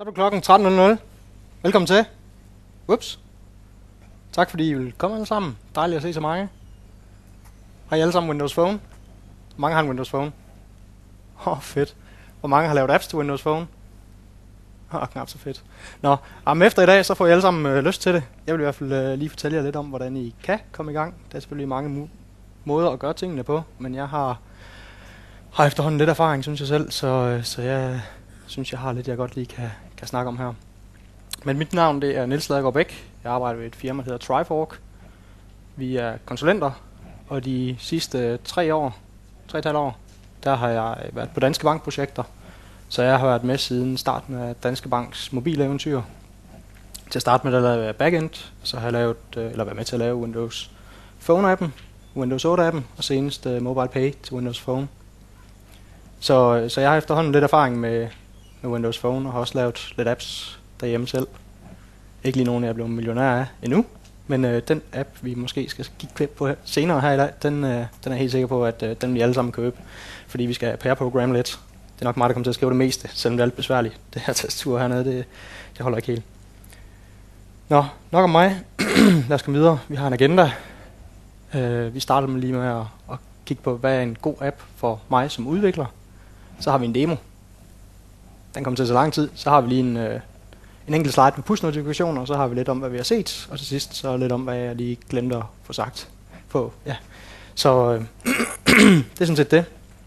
Så er du klokken 13.00. Velkommen til. Ups. Tak fordi I vil komme alle sammen. Dejligt at se så mange. Har I alle sammen Windows Phone? Hvor mange har en Windows Phone? Fedt. Hvor mange har lavet apps til Windows Phone? Knap så fedt. Nå, efter i dag, så får I alle sammen lyst til det. Jeg vil i hvert fald lige fortælle jer lidt om, hvordan I kan komme i gang. Der er selvfølgelig mange måder at gøre tingene på, men jeg har efterhånden lidt erfaring, synes jeg selv, så jeg synes, jeg har lidt, jeg godt lige kan snakke om her. Men mit navn, det er Niels Ladegaard Bæk. Jeg arbejder ved et firma, der hedder Trifork. Vi er konsulenter, og de sidste 3,5 år, der har jeg været på Danske Bank-projekter. Så jeg har været med siden starten af Danske Banks mobileventyr. Til at starte med at lave backend, så har jeg været med til at lave Windows Phone-appen, Windows 8-appen, og senest Mobile Pay til Windows Phone. Så jeg har efterhånden lidt erfaring med Windows Phone, og har også lavet lidt apps derhjemme selv. Ikke lige nogen, jeg er blevet millionær af endnu, men den app, vi måske skal kigge på senere her i dag, den er jeg helt sikker på, at den vi alle sammen købe, fordi vi skal pair-programme lidt. Det er nok mig, der kommer til at skrive det meste, selvom det er lidt besværligt. Det her tastatur hernede, det holder ikke helt. Nå, nok om mig. Lad os komme videre. Vi har en agenda. Vi starter med lige med at kigge på, hvad er en god app for mig som udvikler. Så har vi en demo. Den kommer til så lang tid. Så har vi lige en enkelt slide med push-notifikationer, og så har vi lidt om, hvad vi har set. Og til sidst så lidt om, hvad jeg lige glemte at få sagt på. Ja. Så det er sådan set det.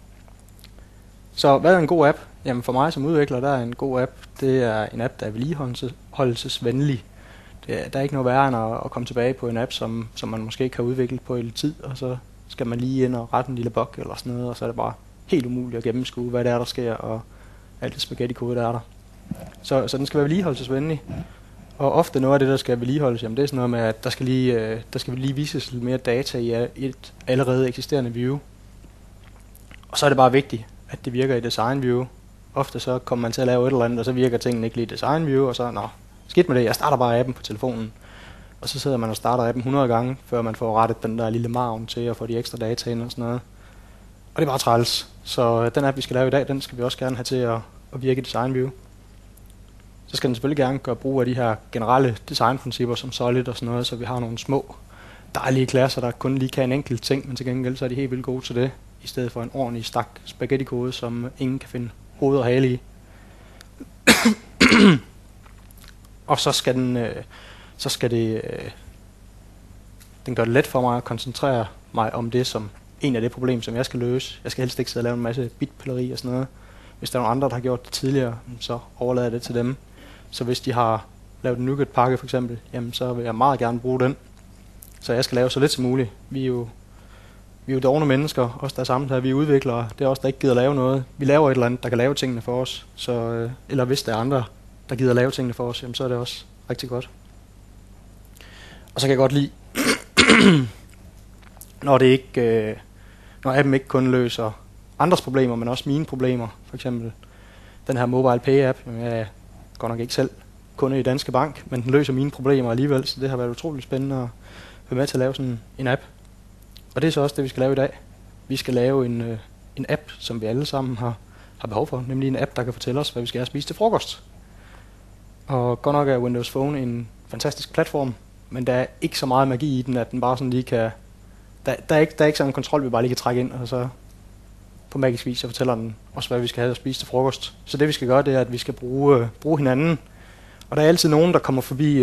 Så hvad er en god app? Jamen for mig som udvikler, der er en god app, det er en app, der er vedligeholdelsesvenlig. Der er ikke noget værre end at komme tilbage på en app, som man måske ikke har udviklet på i lidt tid, og så skal man lige ind og rette en lille bug eller sådan noget, og så er det bare helt umuligt at gennemskue, hvad det er, der sker, og alt det spaghetti-kode, der er der. Så den skal være vedligeholdelsesvenlig. Og ofte noget af det, der skal vedligeholdes, jamen det er sådan noget med, at der skal lige vises lidt mere data i et allerede eksisterende view. Og så er det bare vigtigt, at det virker i design view. Ofte så kommer man til at lave et eller andet, og så virker tingene ikke lige i design view, og så, skidt med det, jeg starter bare appen på telefonen. Og så sidder man og starter appen 100 gange, før man får rettet den der lille margen til at få de ekstra data ind og sådan noget. Og det er bare træls. Så den app, vi skal lave i dag, den skal vi også gerne have til at virke i design view. Så skal den selvfølgelig gerne gøre brug af de her generelle designprincipper som solid og sådan noget, så vi har nogle små dejlige klasser, der kun lige kan en enkelt ting, men til gengæld så er de helt vildt gode til det, i stedet for en ordentlig stak spaghetti-kode, som ingen kan finde hoved og hale i. Og så skal den gøre det let for mig at koncentrere mig om det som en af det problem, som jeg skal løse. Jeg skal helst ikke sidde og lave en masse bitpilleri og sådan noget. Hvis der er nogle andre, der har gjort det tidligere, så overlader jeg det til dem. Så hvis de har lavet en NuGet-pakke for eksempel, jamen så vil jeg meget gerne bruge den. Så jeg skal lave så lidt som muligt. Vi er jo dovne mennesker, os der er sammen her, vi er udviklere. Det er os, der ikke gider lave noget. Vi laver et eller andet, der kan lave tingene for os. Eller hvis der er andre, der gider lave tingene for os, jamen så er det også rigtig godt. Og så kan jeg godt lide, når appen ikke kun løser andres problemer, men også mine problemer. For eksempel den her Mobile Pay-app. Jeg er godt nok ikke selv kunde i Danske Bank, men den løser mine problemer alligevel, så det har været utroligt spændende at være med til at lave sådan en app. Og det er så også det, vi skal lave i dag. Vi skal lave en app, som vi alle sammen har behov for, nemlig en app, der kan fortælle os, hvad vi skal have spise til frokost. Og godt nok er Windows Phone en fantastisk platform, men der er ikke så meget magi i den, at den bare sådan lige kan... Der er ikke sådan en kontrol, vi bare lige kan trække ind, og så på magisk vis, så fortæller den også, hvad vi skal have at spise til frokost. Så det vi skal gøre, det er, at vi skal bruge hinanden. Og der er altid nogen, der kommer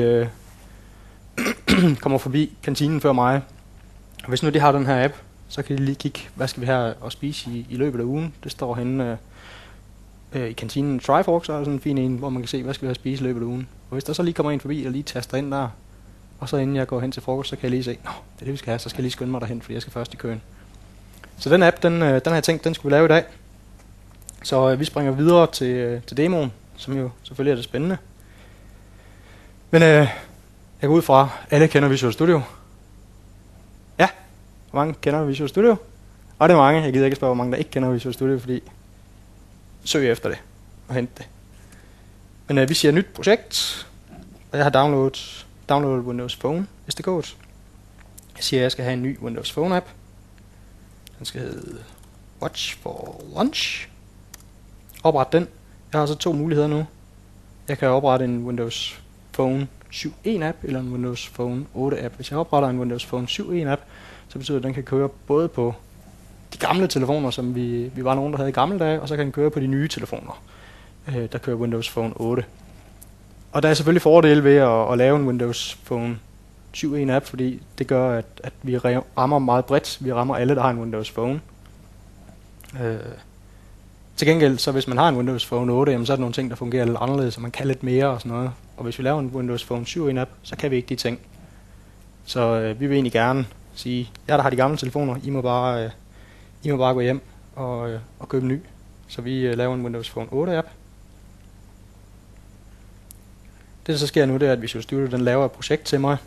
forbi kantinen før mig. Og hvis nu de har den her app, så kan de lige kigge, hvad skal vi have at spise i løbet af ugen. Det står henne i kantinen Trifork, så er der sådan en fin en, hvor man kan se, hvad skal vi have at spise i løbet af ugen. Og hvis der så lige kommer en forbi og lige taster ind der, og så inden jeg går hen til frokost, så kan jeg lige se, det er det vi skal have, så skal jeg lige skynde mig derhen, fordi jeg skal først i køen. Så den app, den har jeg tænkt, den skulle vi lave i dag. Så vi springer videre til demoen, som jo selvfølgelig er det spændende. Men jeg går ud fra, alle kender Visual Studio. Ja, hvor mange kender Visual Studio? Og det er mange, jeg gider ikke spørge, hvor mange der ikke kender Visual Studio, fordi søg efter det og hent det. Men vi siger nyt projekt, og jeg har downloadet Windows Phone SDK'et. Jeg siger, at jeg skal have en ny Windows Phone app. Den skal hedde Watch for Lunch. Opret den. Jeg har så 2 muligheder nu. Jeg kan oprette en Windows Phone 7.1 app eller en Windows Phone 8 app. Hvis jeg opretter en Windows Phone 7.1 app, så betyder det, at den kan køre både på de gamle telefoner, som vi var nogen, der havde i gamle dage, og så kan den køre på de nye telefoner, der kører Windows Phone 8. Og der er selvfølgelig fordele ved at lave en Windows Phone 7.1 app, fordi det gør, at vi rammer meget bredt. Vi rammer alle, der har en Windows Phone. Til gengæld, så hvis man har en Windows Phone 8, jamen, så er der nogle ting, der fungerer lidt anderledes, og man kan lidt mere og sådan noget. Og hvis vi laver en Windows Phone 7.1 app, så kan vi ikke de ting. Så vi vil egentlig gerne sige, jer der har de gamle telefoner, I må bare gå hjem og købe en ny. Så vi laver en Windows Phone 8 app. Det der så sker nu, det er, at Visual Studio den laver et projekt til mig.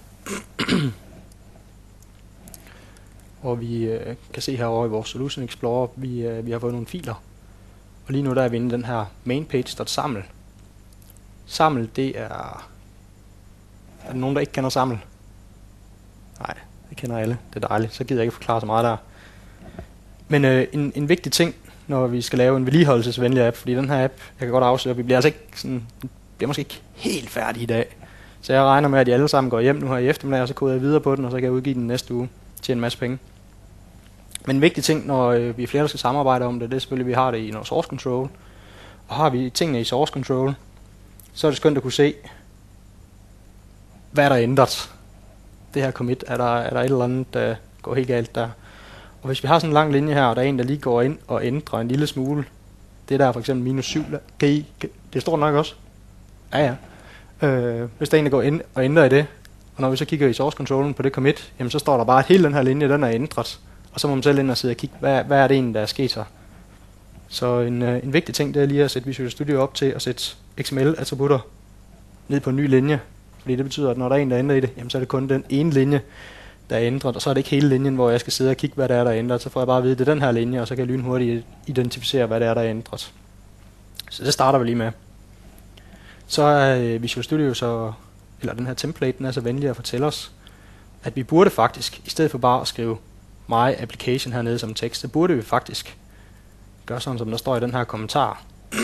Og vi kan se herovre i vores Solution Explorer, vi har fået nogle filer. Og lige nu der er vi inde i den her mainpage.saml. Saml, det er... Er der nogen, der ikke kender saml? Nej, det kender alle. Det er dejligt. Så gider jeg ikke forklare så meget der. Men en vigtig ting, når vi skal lave en vedligeholdelsesvenlig app, fordi den her app, jeg kan godt afsløre, at vi bliver altså ikke sådan... bliver måske ikke helt færdig i dag. Så jeg regner med, at de alle sammen går hjem nu her i eftermiddag, og så koder jeg videre på den, og så kan jeg udgive den næste uge til en masse penge. Men en vigtig ting, når vi er flere, der skal samarbejde om det, det er selvfølgelig, at vi har det i noget source control. Og har vi tingene i source control, så er det skønt at kunne se, hvad der er ændret. Det her commit, er der et eller andet, der går helt galt der. Og hvis vi har sådan en lang linje her, og der er en, der lige går ind og ændrer en lille smule, det der er for eksempel -7, det står nok også. Ja. Hvis der er en, der går ind og ændrer i det, og når vi så kigger i source controllen på det commit, jamen så står der bare, at hele den her linje, den er ændret. Og så må man selv ind og sidde og kigge, hvad er det egentlig, der er sket så. Så en vigtig ting, det er lige at sætte Visual Studio op til at sætte XML-attributter ned på en ny linje. Fordi det betyder, at når der er en, der ændrer i det, jamen så er det kun den ene linje, der er ændret. Og så er det ikke hele linjen, hvor jeg skal sidde og kigge, hvad det er, der er ændret. Så får jeg bare at vide, at det er den her linje, og så kan jeg lynhurtigt identificere, hvad det er, der er ændret. Så det starter vi lige med. Så er Visual Studio så, eller den her template, den er så venlig at fortælle os, at vi burde faktisk, i stedet for bare at skrive my application hernede som tekst, så burde vi faktisk gøre sådan, som der står i den her kommentar.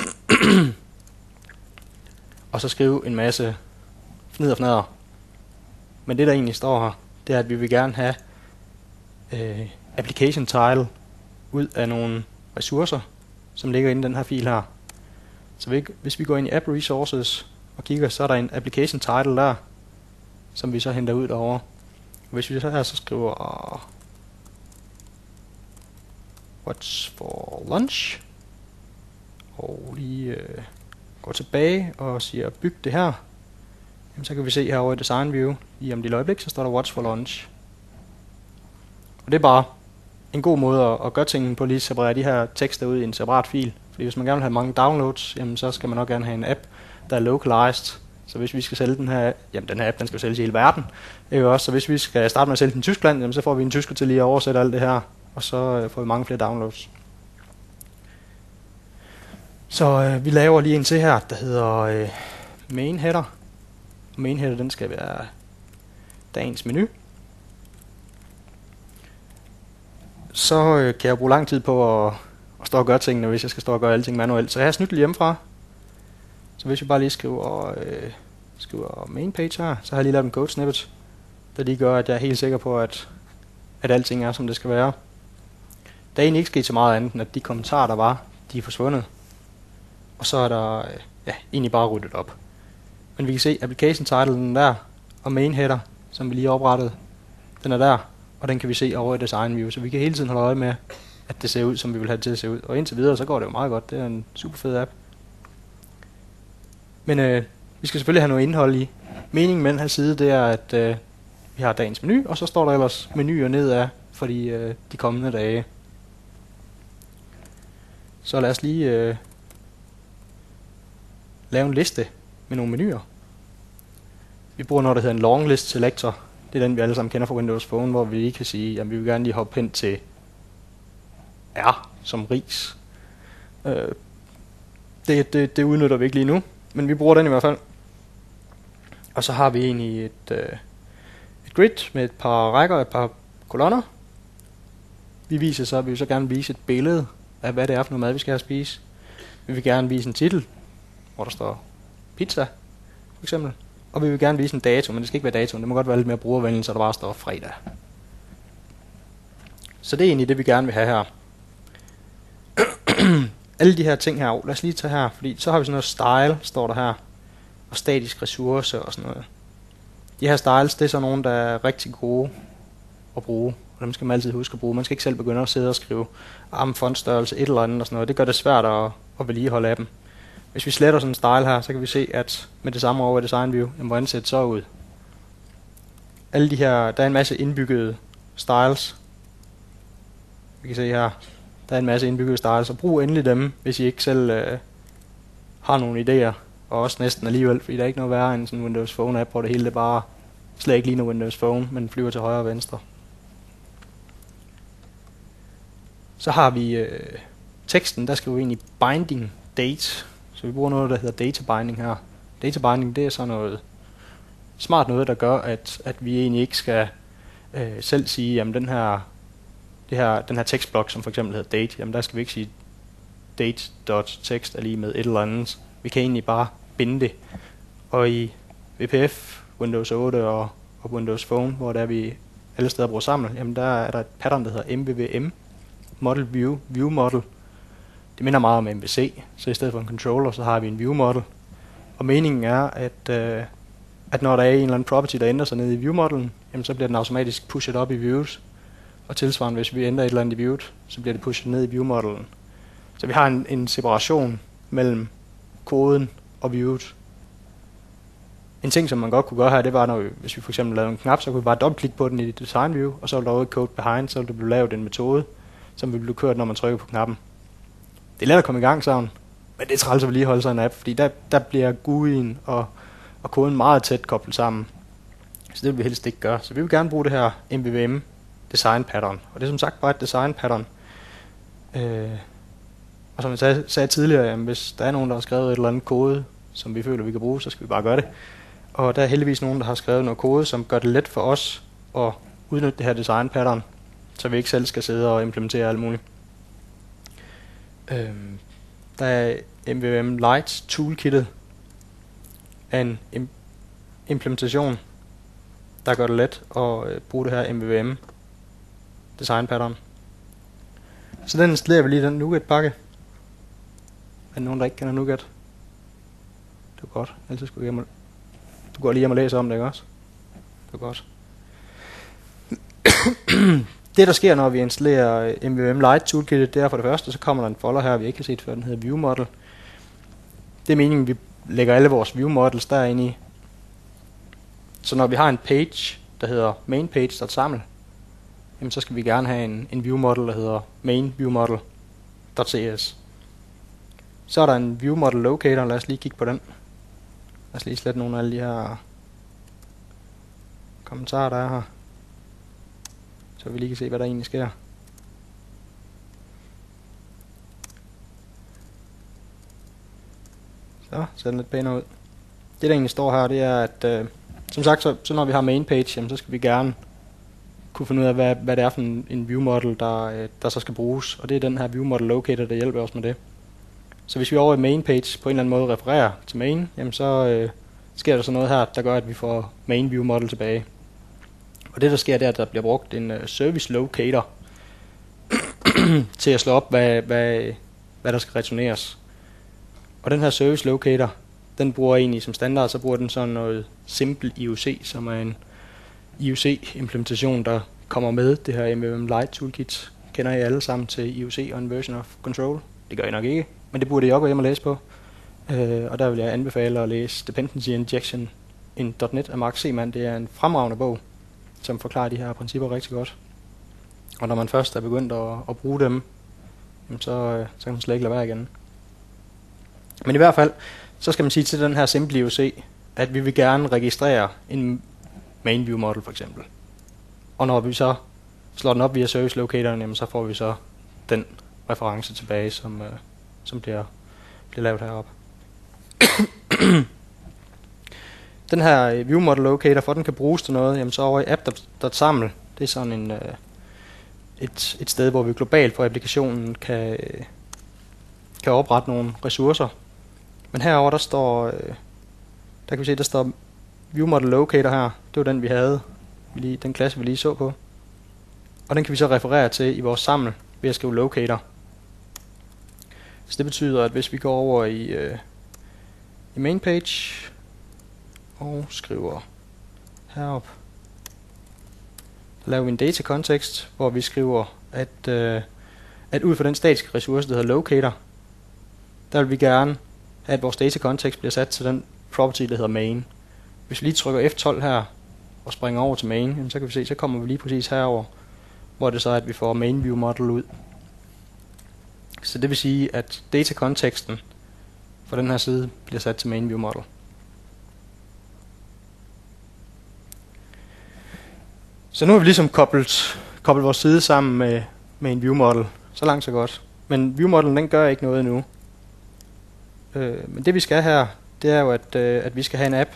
Og så skrive en masse fnid og fnader. Men det der egentlig står her, det er, at vi vil gerne have application title ud af nogle ressourcer, som ligger inde i den her fil her. Så hvis vi går ind i app resources og kigger, så er der en application title der, som vi så henter ud derovre. Og hvis vi så her så skriver what's for lunch, og lige går tilbage og siger byg det her, jamen, så kan vi se herovre i design view, lige om det øjeblik, så står der what's for lunch. Og det er bare en god måde at gøre tingene på, lige at separere de her tekster ud i en separat fil. Fordi hvis man gerne vil have mange downloads, jamen så skal man nok gerne have en app, der er localized. Så hvis vi skal sælge den her, jamen den her app, den skal sælges i hele verden. Også, så hvis vi skal starte med at sælge den i Tyskland, jamen så får vi en tysker til lige at oversætte alt det her, og så får vi mange flere downloads. Så vi laver lige en til her, der hedder main header. Main header, den skal være dagens menu. Så kan jeg bruge lang tid på at stå og gøre tingene, hvis jeg skal stå og gøre alting manuelt. Så jeg har snydt lidt hjemmefra. Så hvis vi bare lige skriver main page her, så har jeg lige lavet en code snippet, der lige gør, at jeg er helt sikker på, at alting er, som det skal være. Der er egentlig ikke sket så meget andet, end at de kommentarer, der var, de er forsvundet. Og så er der egentlig bare ryddet op. Men vi kan se application titlen der, og main header, som vi lige oprettede, den er der, og den kan vi se over i design view. Så vi kan hele tiden holde øje med, at det ser ud, som vi vil have det til at se ud. Og indtil videre, så går det jo meget godt. Det er en super fed app. Men vi skal selvfølgelig have noget indhold i. Meningen med den her side, det er, at vi har dagens menu, og så står der ellers menuer nedad for de kommende dage. Så lad os lige lave en liste med nogle menuer. Vi bruger noget, der hedder en long list selector. Det er den, vi alle sammen kender fra Windows Phone, hvor vi lige kan sige, at vi vil gerne lige hoppe hen til R som ris. Det udnytter vi ikke lige nu, men vi bruger den i hvert fald. Og så har vi egentlig et grid med et par rækker og et par kolonner. Vi vil så gerne vise et billede af, hvad det er for noget mad, vi skal have at spise. Vi vil gerne vise en titel, hvor der står pizza, for eksempel. Og vi vil gerne vise en dato, men det skal ikke være datoen. Det må godt være lidt mere brugervenligt, så der bare står fredag. Så det er egentlig det, vi gerne vil have her. Alle de her ting her, lad os lige tage her, fordi så har vi sådan noget style, står der her, og statisk ressource og sådan noget. De her styles, det er så nogle, der er rigtig gode at bruge, og dem skal man altid huske at bruge. Man skal ikke selv begynde at sidde og skrive fontstørrelse, et eller andet og sådan noget. Det gør det svært at vedligeholde af dem. Hvis vi sletter sådan en style her, så kan vi se, at med det samme over i Design View, hvordan ser det så ud. Alle de her, der er en masse indbyggede styles. Vi kan se her, der er en masse indbyggede styles, og brug endelig dem, hvis I ikke selv har nogle idéer, og også næsten alligevel, fordi der er ikke noget værre end sådan en Windows Phone app, hvor det hele det bare slet ikke ligner Windows Phone, men flyver til højre og venstre. Så har vi teksten, der skriver vi egentlig binding date, så vi bruger noget, der hedder data binding her. Data binding, det er så noget smart noget, der gør, at vi egentlig ikke skal selv sige, jamen den her tekstblok, som for eksempel hedder date, jamen der skal vi ikke sige date.text er lige med et eller andet. Vi kan egentlig bare binde det. Og i WPF, Windows 8 og Windows Phone, hvor der vi alle steder bruger sammen, jamen der er der et pattern, der hedder MVVM, Model View Model. Det minder meget om MVC, så i stedet for en controller, så har vi en view model. Og meningen er, at når der er en eller anden property, der ændrer sig ned i view modelen, jamen så bliver den automatisk pushet op i views. Og tilsvarende, hvis vi ændrer et eller andet i viewet, så bliver det pushet ned i view modelen. Så vi har en separation mellem koden og viewet. En ting, som man godt kunne gøre her, det var, hvis vi for eksempel lavede en knap, så kunne vi bare dobbeltklikke på den i Design View, og så ville der over i Code Behind, så ville der blive lavet en metode, som vil blive kørt, når man trykker på knappen. Det er let at komme i gang sådan, men det er træls at vedligeholde sig en app, fordi der bliver GUI'en og koden meget tæt koblet sammen. Så det vil vi helst ikke gøre. Så vi vil gerne bruge det her MVVM design pattern, og det er som sagt bare et design pattern. Og som jeg sagde tidligere, jamen, hvis der er nogen, der har skrevet et eller andet kode, som vi føler, vi kan bruge, så skal vi bare gøre det. Og der er heldigvis nogen, der har skrevet noget kode, som gør det let for os at udnytte det her design pattern, så vi ikke selv skal sidde og implementere alt muligt. Der er MVVM Lite toolkittet af en implementation, der gør det let at bruge det her MVVM design pattern. Så den installerer vi lige den Nougat-pakke. Er der nogen, der ikke kender Nougat? Det er godt. Ellers skulle jeg du går lige hjem og læser om det, ikke også? Det er godt. Det, der sker, når vi installerer MVVM Lite toolkittet, det er for det første, så kommer der en folder her, vi ikke har set før, den hedder View Model. Det er meningen, vi lægger alle vores View Models derinde i. Så når vi har en page, der hedder mainpage.saml, jamen så skal vi gerne have en view model, der hedder mainviewModel.cs. Så er der en view model locator, lad os lige kigge på den. Lad os lige slette nogle af alle de her kommentarer, der er her, så vi lige kan se, hvad der egentlig sker. Så ser den lidt pænere ud. Det, der egentlig står her, det er, at som sagt, så når vi har main page, jamen, så skal vi gerne kunne finde ud af, hvad det er for en view model, der så skal bruges. Og det er den her view model locator, der hjælper os med det. Så hvis vi over i main page på en eller anden måde refererer til main, jamen så sker der så noget her, der gør, at vi får main view model tilbage. Og det, der sker, det er, at der bliver brugt en service locator til at slå op, hvad der skal returneres. Og den her service locator, den bruger egentlig som standard, så bruger den sådan noget simple IOC, som er en IOC-implementation, der kommer med det her MVVM Lite toolkit. Kender I alle sammen til IOC og en version of control? Det gør I nok ikke, men det burde I også gå hjem og læse på. Og der vil jeg anbefale at læse Dependency Injection in .NET af Mark Seemann. Det er en fremragende bog, som forklarer de her principper rigtig godt. Og når man først er begyndt at bruge dem, så kan man slet ikke lade være igen. Men i hvert fald, så skal man sige til den her simple IOC, at vi vil gerne registrere en main view model for eksempel. Og når vi så slår den op via service locatoren, jamen, så får vi så den reference tilbage, som bliver lavet heroppe. Den her view model locator, for den kan bruges til noget, jamen så over i app.saml, det er sådan et sted, hvor vi globalt på applikationen kan oprette nogle ressourcer. Men herover der står Der kan vi se, der står ViewModel Locator her. Det var den, vi havde. Den klasse, vi lige så på. Og den kan vi så referere til i vores sammel ved at skrive locator. Så det betyder, at hvis vi går over i main page og skriver herop, så laver vi en data context, hvor vi skriver, at ud fra den statiske ressource, der hedder locator, der vil vi gerne have, at vores data context bliver sat til den property, der hedder main. Hvis vi lige trykker F12 her og springer over til main, så kan vi se, så kommer vi lige præcis herover, hvor det så er, at vi får main view model ud. Så det vil sige, at data konteksten for den her side bliver sat til main view model. Så nu har vi ligesom koblet vores side sammen med en view model. Så langt så godt. Men view model, den gør ikke noget endnu. Men det vi skal her, det er jo at vi skal have en app,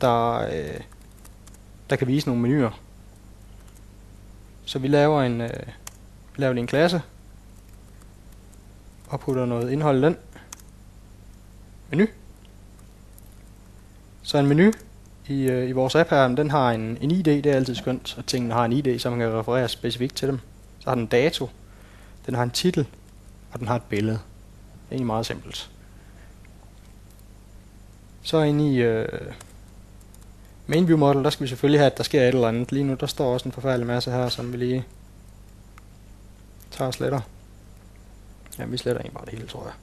der kan vise nogle menuer. Så vi laver en klasse og putter noget indhold i den. Menu. Så en menu i vores app her, den har en ID. Det er altid skønt, at tingene har en ID, så man kan referere specifikt til dem. Så har den dato, den har en titel, og den har et billede. Det er egentlig meget simpelt. Så inde i main view model, der skal vi selvfølgelig have, at der sker et eller andet. Lige nu, der står også en forfærdelig masse her, som vi lige tager og sletter. Ja, vi sletter egentlig bare det hele, tror jeg.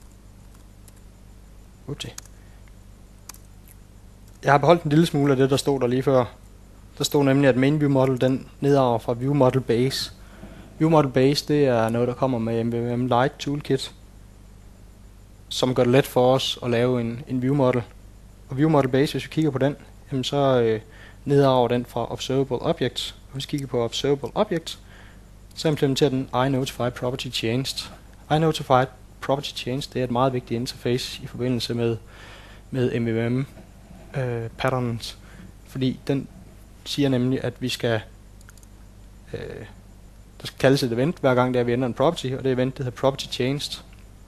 Upti. Jeg har beholdt en lille smule af det, der stod der lige før. Der stod nemlig, at main view model, den nedarver fra view model base. View model base, det er noget, der kommer med MVVM Lite Toolkit, som gør det let for os at lave en view model. Og view model base, hvis vi kigger på den, jamen så nedarver den fra observable objects. Og hvis vi kigger på observable objects, så implementerer den iNotified Property Changed. iNotified Property Changed, det er et meget vigtigt interface i forbindelse med MVVM patterns, fordi den siger nemlig, at vi skal der skal kaldes et event, hver gang vi ændrer en property, og det event, det hedder Property Changed.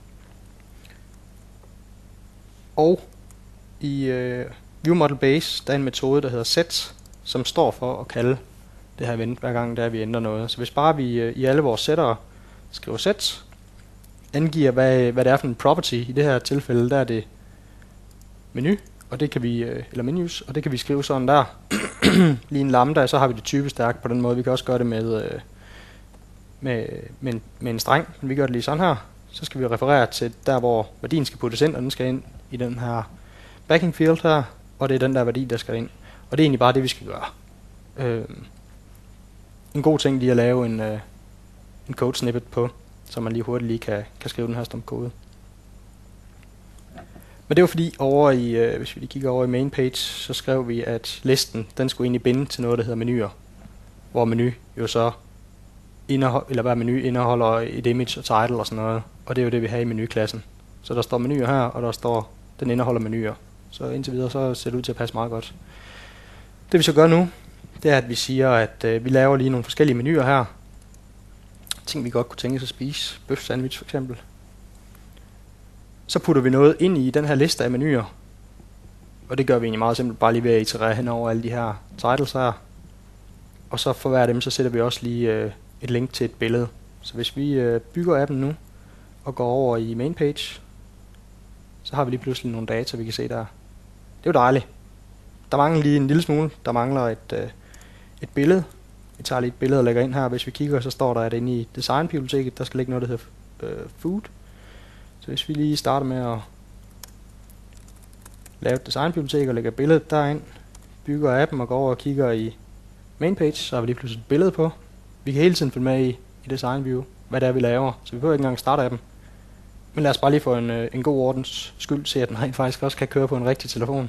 Og i View Model Base, der er en metode, der hedder set, som står for at kalde det her event, hver gang vi ændrer noget. Så hvis bare vi i alle vores sættere skriver set, angiver, hvad det er for en property, i det her tilfælde, der er det menu, og det kan vi, eller menus, og det kan vi skrive sådan der. Lige en lambda, så har vi det typestærkt på den måde. Vi kan også gøre det med en streng, men vi gør det lige sådan her. Så skal vi referere til der, hvor værdien skal puttes ind, og den skal ind i den her backing field her, og det er den der værdi, der skal ind. Og det er egentlig bare det, vi skal gøre. En god ting lige at lave en code snippet på, så man lige hurtigt kan skrive den her stump kode. Men det var fordi hvis vi lige kigger over i main page, så skrev vi, at listen, den skulle egentlig binde til noget, der hedder menuer. Hvor menu jo så hver menu indeholder et image og title og sådan noget. Og det er jo det, vi har i menuklassen. Så der står menuer her, og der står, den indeholder menuer. Så indtil videre, så ser det ud til at passe meget godt. Det vi så gør nu, det er, at vi siger, at vi laver lige nogle forskellige menuer her. Ting vi godt kunne tænke os at spise. Bøf sandwich for eksempel. Så putter vi noget ind i den her liste af menuer. Og det gør vi egentlig meget simpelt, bare lige ved at iterere hen over alle de her titles her. Og så for hver af dem, så sætter vi også lige et link til et billede. Så hvis vi bygger appen nu, og går over i main page, så har vi lige pludselig nogle data, vi kan se der. Det er jo dejligt. Der mangler lige en lille smule. Der mangler et billede. Vi tager lige et billede og lægger ind her. Hvis vi kigger, så står der, at inde i designbiblioteket, der skal ligge noget, der hedder food. Så hvis vi lige starter med at lave et designbibliotek og lægger billedet derind, bygger appen og går over og kigger i main page, så har vi lige pludselig et billede på. Vi kan hele tiden følge med i design view, hvad det er, vi laver, så vi behøver ikke engang starte appen. Men lad os bare lige få en god ordens skyld se, at den rent faktisk også kan køre på en rigtig telefon.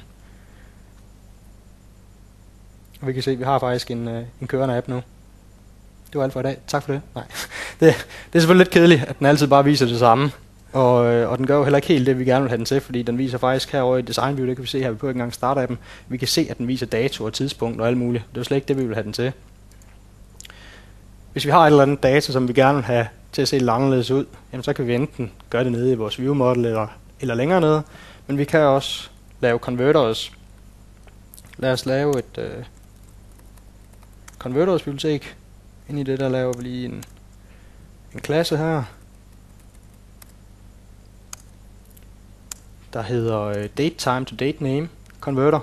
Og vi kan se, at vi har faktisk en kørende app nu. Det var alt for i dag. Tak for det. Nej. Det er selvfølgelig lidt kedeligt, at den altid bare viser det samme. Og den gør jo heller ikke helt det, vi gerne vil have den til, fordi den viser faktisk herovre i Design View, det kan vi se her, vi behøver ikke engang starte af dem. Vi kan se, at den viser dato og tidspunkt og alt muligt. Det er jo slet ikke det, vi vil have den til. Hvis vi har et eller andet data, som vi gerne vil have til at se lidt anderledes ud, jamen så kan vi enten gøre det nede i vores view model eller længere nede. Men vi kan også lave converters, Lad os lave et converters bibliotek. Ind i det der laver vi lige en klasse her, der hedder datetime to datename converter.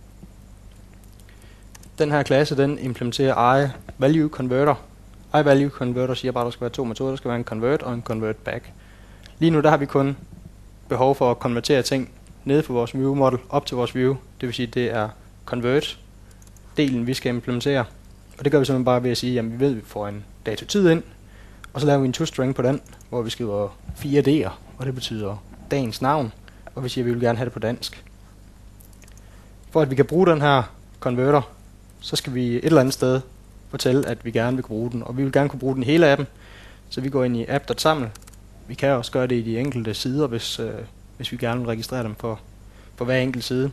Den her klasse, den implementerer iValue converter. iValue converter siger bare, at der skal være to metoder. Der skal være en convert og en convert back. Lige nu der har vi kun behov for at konvertere ting nede fra vores view model op til vores view. Det vil sige, at det er convert-delen, vi skal implementere. Og det gør vi simpelthen bare ved at sige, at vi ved, at vi får en datotid ind, og så laver vi en toString på den, hvor vi skriver 4 D'er, og det betyder dagens navn, og vi siger, at vi vil gerne have det på dansk. For at vi kan bruge den her converter, så skal vi et eller andet sted fortælle, at vi gerne vil bruge den, og vi vil gerne kunne bruge den hele appen, så vi går ind i app.saml. Vi kan også gøre det i de enkelte sider, hvis vi gerne vil registrere dem for hver enkelt side.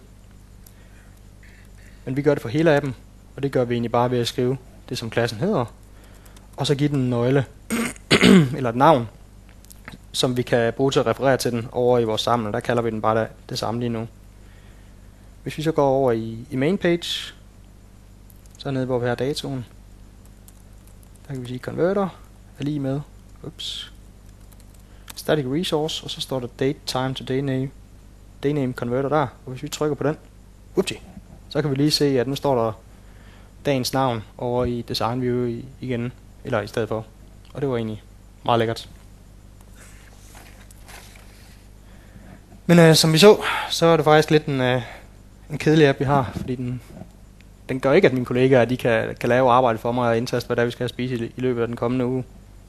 Men vi gør det for hele appen, og det gør vi egentlig bare ved at skrive det, som klassen hedder, og så give den en nøgle, eller et navn, som vi kan bruge til at referere til den over i vores samling. Der kalder vi den bare det samme lige nu. Hvis vi så går over i main page, så nede hvor vi har datoen, der kan vi sige converter er lige med static resource, og så står der date time to datename converter der, og hvis vi trykker på den, så kan vi lige se, at nu står der dagens navn over i design view igen, eller i stedet for, og det var egentlig meget lækkert. Men som vi så er det faktisk lidt en kedelig app, vi har, fordi den gør ikke, at mine kollegaer de kan lave arbejde for mig og indtaste, hvad der vi skal have spise i løbet af den kommende uge.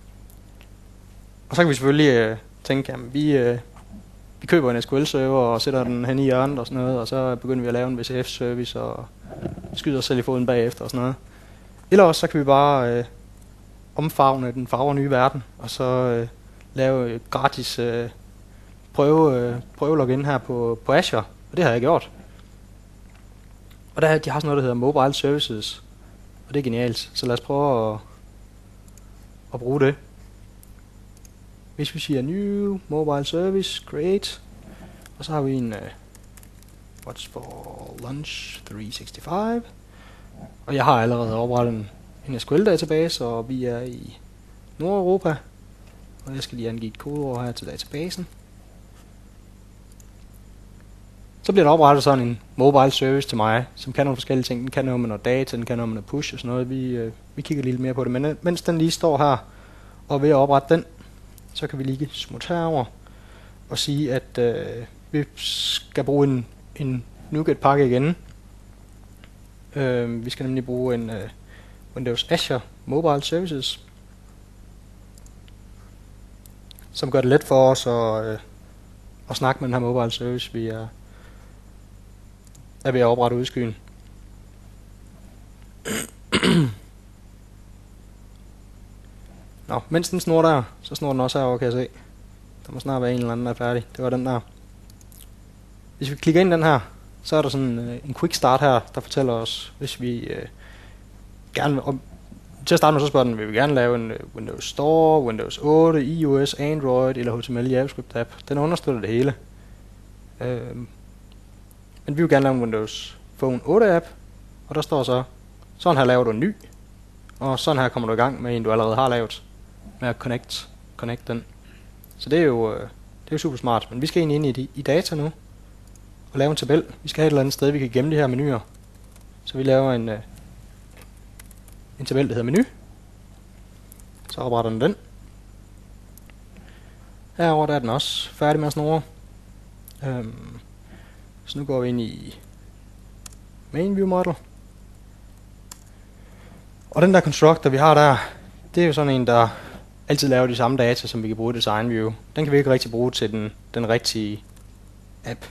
Og så kan vi selvfølgelig tænke, jamen vi køber en SQL-server og sætter den hen i hjørnet og sådan noget, og så begynder vi at lave en VCF-service og skyder os selv i foden bagefter og sådan noget. Eller også så kan vi bare omfavne den farver nye verden, og så lave gratis prøve-login her på Azure, og det har jeg gjort. Og de har sådan noget, der hedder Mobile Services, og det er genialt, så lad os prøve at bruge det. Hvis vi siger New Mobile Service, Create, og så har vi en What's for Lunch 365, og jeg har allerede oprettet en SQL-database, og vi er i Nordeuropa, og jeg skal lige angive et kodeord her til databasen. Så bliver der oprettet sådan en mobile service til mig, som kan nogle forskellige ting. Den kan noget med noget data, den kan noget med noget push og sådan noget. Vi kigger lidt mere på det, men mens den lige står her og er ved at oprette den, så kan vi lige smutte herover og sige, at vi skal bruge en NuGet-pakke igen. Vi skal nemlig bruge en Windows Azure Mobile Services, som gør det let for os at snakke med den her mobile service, vi er ved at oprette ud i skyen. Nå, mens den snor der, så snor den også herovre, kan jeg se. Der må snart være en eller anden, der er færdig. Det var den der. Hvis vi klikker ind den her, så er der sådan en quick start her, der fortæller os, hvis vi gerne vil... Til at starte med, så spørger den, vil vi gerne lave en Windows Store, Windows 8, iOS, Android eller HTML JavaScript app. Den understøtter det hele. Men vi vil gerne lave en Windows Phone 8 app, og der står så, sådan her laver du en ny, og sådan her kommer du i gang med en, du allerede har lavet, med at connect den. Så det er jo super smart, men vi skal egentlig ind i data nu, og lave en tabel. Vi skal have et eller andet sted, vi kan gemme de her menuer. Så vi laver en tabel, der hedder menu. Så opretter den. Herover der er den også færdig med at snurre. Så nu går vi ind i main view model. Og den der constructor vi har der, det er jo sådan en, der altid laver de samme data, som vi kan bruge i design view. Den kan vi ikke rigtig bruge til den rigtige app.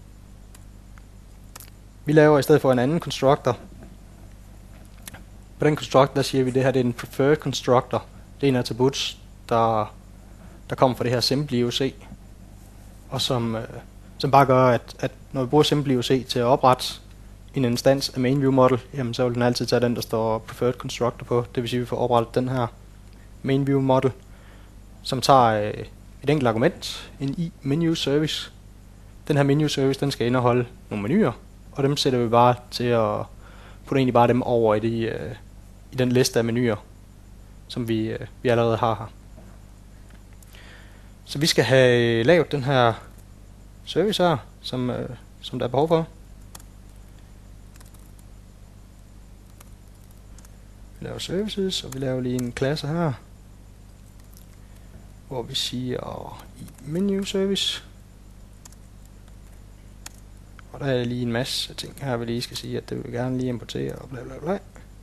Vi laver i stedet for en anden constructor. På den constructor, der siger vi, at det her det er en preferred constructor. Det er en attribut, der kommer fra det her SimplyOC. Og som bare gør, at når vi bruger SimplyOC til at oprette en instans af main view model, jamen så vil den altid tage den, der står preferred constructor på. Det vil sige, at vi får oprettet den her main view model, som tager et enkelt argument, en menu service. Den her menu service, den skal indeholde nogle menuer, og dem sætter vi bare til at putte egentlig bare dem over i den liste af menuer, som vi allerede har her. Så vi skal have lavet den her service her, som der er behov for. Vi laver services, og vi laver lige en klasse her, hvor vi siger i menu service. Og der er lige en masse ting her, vi lige skal sige, at det vil vi gerne lige importere og bla bla bla.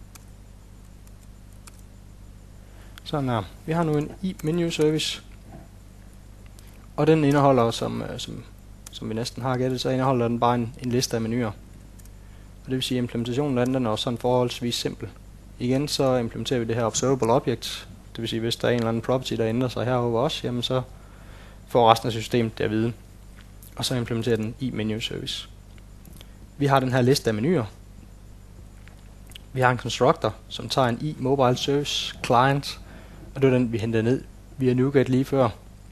Sådan her. Vi har nu en i-menu service, og den indeholder, som vi næsten har gættet, så indeholder den bare en liste af menuer. Og det vil sige, at implementationen af den er også sådan forholdsvis simpel. Igen så implementerer vi det her observable object, det vil sige, hvis der er en eller anden property, der ændrer sig herover også, jamen så får resten af systemet det at vide. Og så implementerer den i menu service. Vi har den her liste af menuer. Vi har en constructor, som tager en i mobile service client, og det er den, vi hentede ned via NuGet lige før.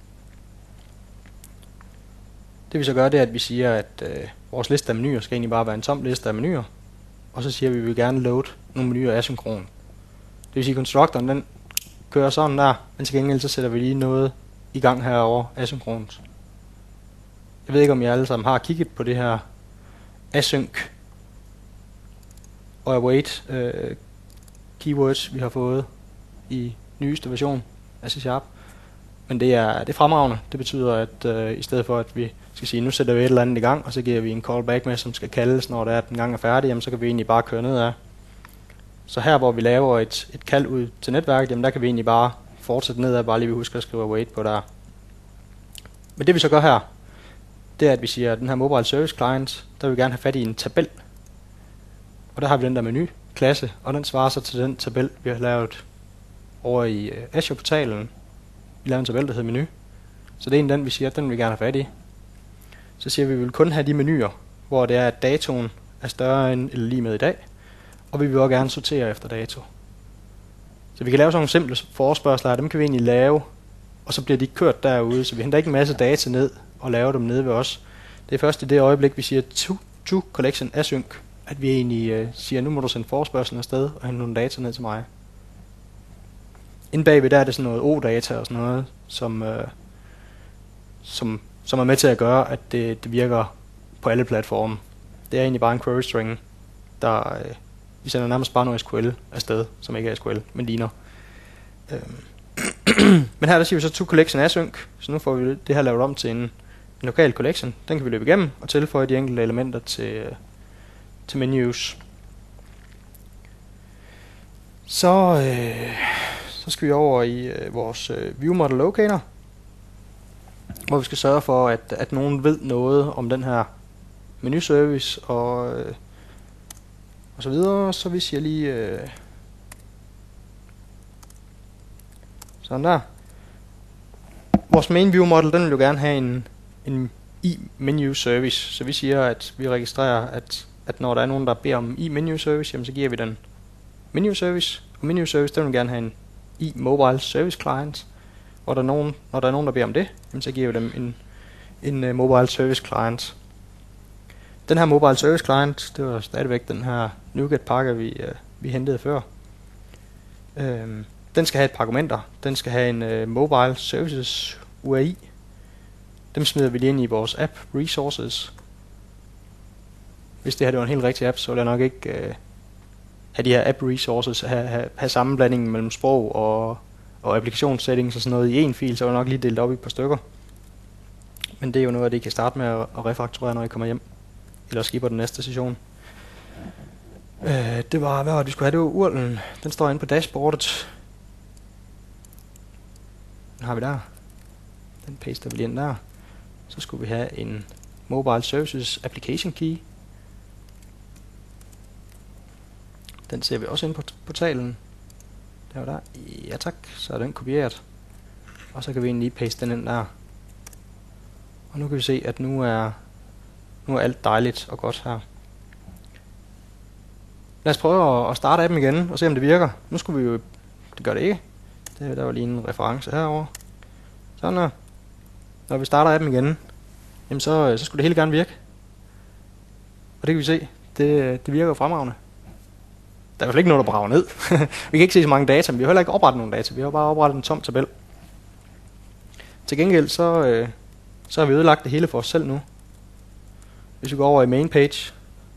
Det vi så gør, det er, at vi siger, at vores liste af menuer skal egentlig bare være en tom liste af menuer, og så siger vi, at vi vil gerne load nogle menuer asynkron. Det vil sige, at constructoren den kører sådan der, men til gengæld så sætter vi lige noget i gang herover asynkront. Jeg ved ikke, om I alle sammen har kigget på det her async og await keywords, vi har fået i nyeste version af C#. Men det er fremragende. Det betyder, at i stedet for, at vi skal sige, nu sætter vi et eller andet i gang, og så giver vi en callback med, som skal kaldes, når det er, at den gang er færdig, jamen, så kan vi egentlig bare køre nedad. Så her, hvor vi laver et kald ud til netværket, jamen, der kan vi egentlig bare fortsætte nedad, bare lige vi husker at skrive await på der. Men det vi så gør her, det er, at vi siger, at den her mobile service client, der vil vi gerne have fat i en tabel. Og der har vi den der menu-klasse, og den svarer så til den tabel, vi har lavet over i Azure-portalen. Vi laver en tabel, der hedder menu. Så det er den, vi siger, at den vil vi gerne have fat i. Så siger vi, at vi vil kun have de menuer, hvor det er, at datoen er større end eller lige med i dag. Og vi vil også gerne sortere efter dato. Så vi kan lave sådan nogle simple forespørgsler, dem kan vi egentlig lave, og så bliver de kørt derude. Så vi henter ikke en masse data ned og laver dem nede ved os. Det er først i det øjeblik, vi siger to collection async, at vi egentlig siger, nu må du sende forespørgslen afsted og hente nogle data ned til mig. Inde bagved der er det sådan noget O-data og sådan noget, som er med til at gøre, at det virker på alle platforme. Det er egentlig bare en query string, der vi sender nærmest bare noget SQL afsted, som ikke er SQL, men ligner. Men her der siger vi så to collection async, så nu får vi det her lavet om til en lokal collection. Den kan vi løbe igennem og tilføje de enkelte elementer til menus. Så skal vi over i vores view model locator, hvor vi skal sørge for, at nogen ved noget om den her menu-service og så videre. Så vi siger lige sådan der. Vores main view model, den vil jo gerne have en i-menu service, så vi siger, at vi registrerer, at når der er nogen, der beder om i-menu service, jamen så giver vi den menu service, og menu service, den vil gerne have en i-mobile service client, og når der er nogen, der beder om det, jamen så giver vi dem en mobile service client. Den her mobile service client, det var stadigvæk den her NuGet pakke, vi hentede før. Den skal have et par argumenter. Den skal have en mobile services URI. Dem smider vi lige ind i vores app resources. Hvis det her det var en helt rigtig app, så vil jeg nok ikke have de her app resources have sammenblandingen mellem sprog og applikationssettings og sådan noget i en fil, så vil jeg nok lige dele det op i et par stykker. Men det er jo noget, I kan starte med at refakturere, når I kommer hjem. Eller skipper den næste session. Det var, hvad var det, vi skulle have? Det var urlen. Den står inde på dashboardet. Den har vi der. Den paster vi lige ind der. Så skulle vi have en Mobile Services Application Key. Den ser vi også inde på portalen. Der var der. Ja tak, så er den kopieret. Og så kan vi egentlig lige paste den ind der. Og nu kan vi se, at nu er alt dejligt og godt her. Lad os prøve at starte appen igen og se om det virker. Nu skulle vi jo... Det gør det ikke. Der var lige en reference herover. Sådan her. Når vi starter appen igen, jamen så skulle det hele gerne virke. Og det kan vi se, det virker jo fremragende. Der er i hvert fald ikke noget, der brager ned. Vi kan ikke se så mange data, men vi har heller ikke oprettet nogen data. Vi har bare oprettet en tom tabel. Til gengæld så har vi ødelagt det hele for os selv nu. Hvis vi går over i main page.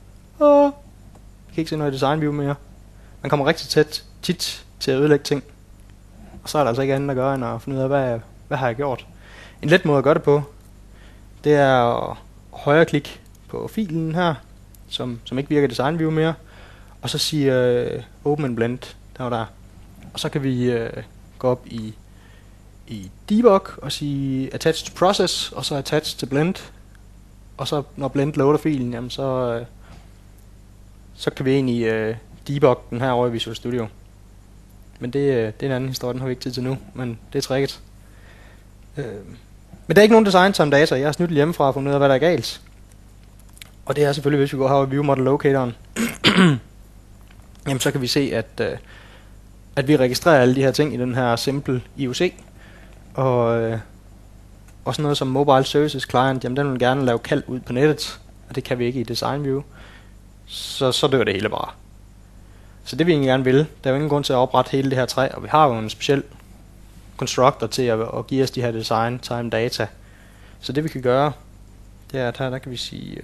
Vi kan ikke se noget i design view mere. Man kommer rigtig tit til at ødelægge ting. Og så er der altså ikke andet at gøre, end at finde ud af, hvad har jeg gjort. En let måde at gøre det på, det er at højreklikke på filen her, som ikke virker i design view mere. Og så sige open and blend, der. Og så kan vi gå op i debug og sige attach to process, og så attach to blend. Og så når blend loader filen, jamen så kan vi egentlig debug den her over i Visual Studio. Men det er en anden historie, den har vi ikke tid til nu, men det er tricket. Men der er ikke nogen design time data. Jeg har snydt hjemmefra for at finde ud af, hvad der er galt. Og det er selvfølgelig, hvis vi går her i View Model Locatoren, jamen så kan vi se, at vi registrerer alle de her ting i den her simple IOC. Og sådan noget som Mobile Services Client, jamen den vil gerne lave kald ud på nettet, og det kan vi ikke i Design View. Så dør det hele bare. Så det vi egentlig gerne vil, der er jo ingen grund til at oprette hele det her træ, og vi har jo en speciel constructor til at give os de her design time data. Så det vi kan gøre, det er, at her der kan vi sige,